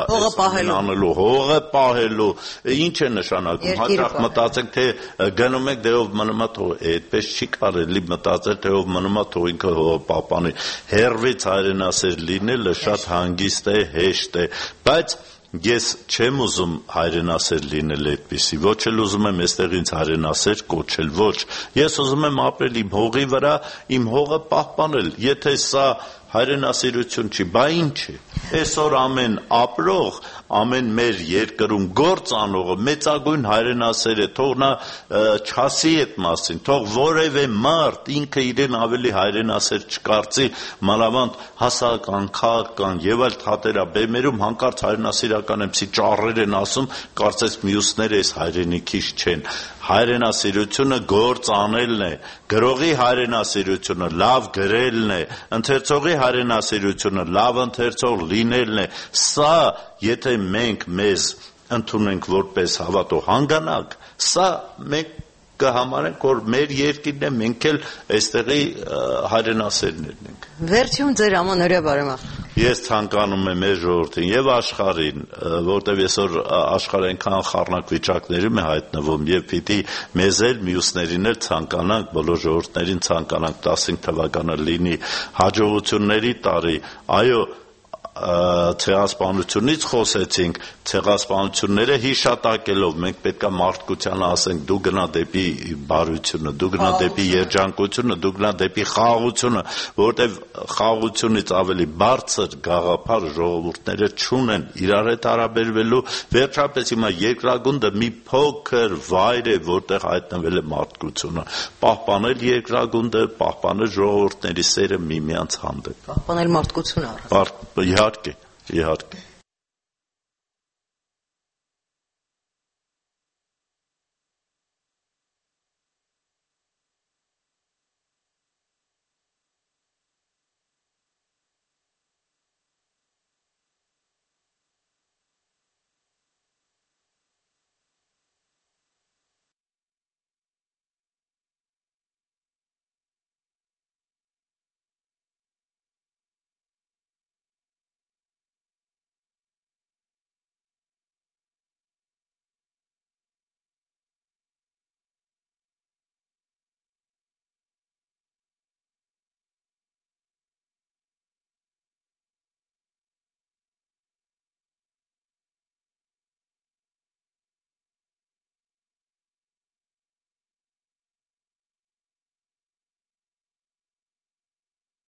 հողը պահելու, ինչ է նշանակում, հաճախ մտածենք, թե գնում ենք, դե ով մնում է թող, այդպես չի կարելի մտածել, թե ով մնում է թող ինքը հողը պահպանի, հեռվից հայրենասեր լինելը շատ հանգիստ է, հեշտ է, բայց ես չեմ ուզում հայրենասեր լինել այդպիսի, ոչ էլ ուզում եմ այստեղ ինձ հայրենասեր կոչել, ոչ, ես ուզում եմ ապրել իմ հողի վրա, իմ հողը պահպանել, եթե սա հայրենասիրություն չի, բա ինչ է, այսօր ամեն ապրող, ամեն մեր երկրում գործ անողը մեծագույն հայրենասեր է, թող նա չասի այդ մասին, թող որևէ մարդ ինքը իրեն ավելի հայրենասեր չկարծի, մանավանդ հասարակական, քաղաքական եւ այլ թատերաբեմերում հանկարծ հայրենասիրական էմսի ճառեր են ասում, կարծես մյուսները այս հայրենիքից չեն։ Հայրենասիրությունը գործ անելն է, գրողի հայրենասիրությունը լավ գրելն է, ընթերցողի հայրենասիրությունը լավ ընթերցող լինելն է, սա եթե մենք մեզ ընդունենք որպես հավատող հանգանակ, սա մենք կհամարենք, որ մեր երկիրն է, մենք էլ այստեղի հայրենասերներն ենք։ Վերջում ձեր ամանորյա բարեմաղ։ Ես ցանկանում եմ մեր ժողովրդին եւ աշխարհին, որտեղ այսօր աշխարհը այնքան խառնակ վիճակներում է հայտնվում եւ պիտի մեզ էլ մյուսներին էլ ցանկանանք, բոլոր ժողովուրդներին ցանկանանք 15 թվականը լինի հաջողությունների տարի, այո, ցեղասպանությունից խոսեցինք, ցեղասպանությունները հիշատակելով մենք պետք է մարդկությանը ասենք դու գնա դեպի բարությունը, դու գնա դեպի երջանկությունը, դու գնա դեպի խաղաղությունը, որովհետև խաղաղությունից ավելի բարձր գաղափար ժողովուրդները չունեն իրար հետ հարաբերվելու, վերջապես հիմա երկրագունդը մի փոքր վայր է, որտեղ հայտնվել է մարդկությունը, պահպանել երկրագունդը, պահպանել ժողովուրդների սերը միմյանց հանդեպ, պահպանել մարդկությունը, իհարկե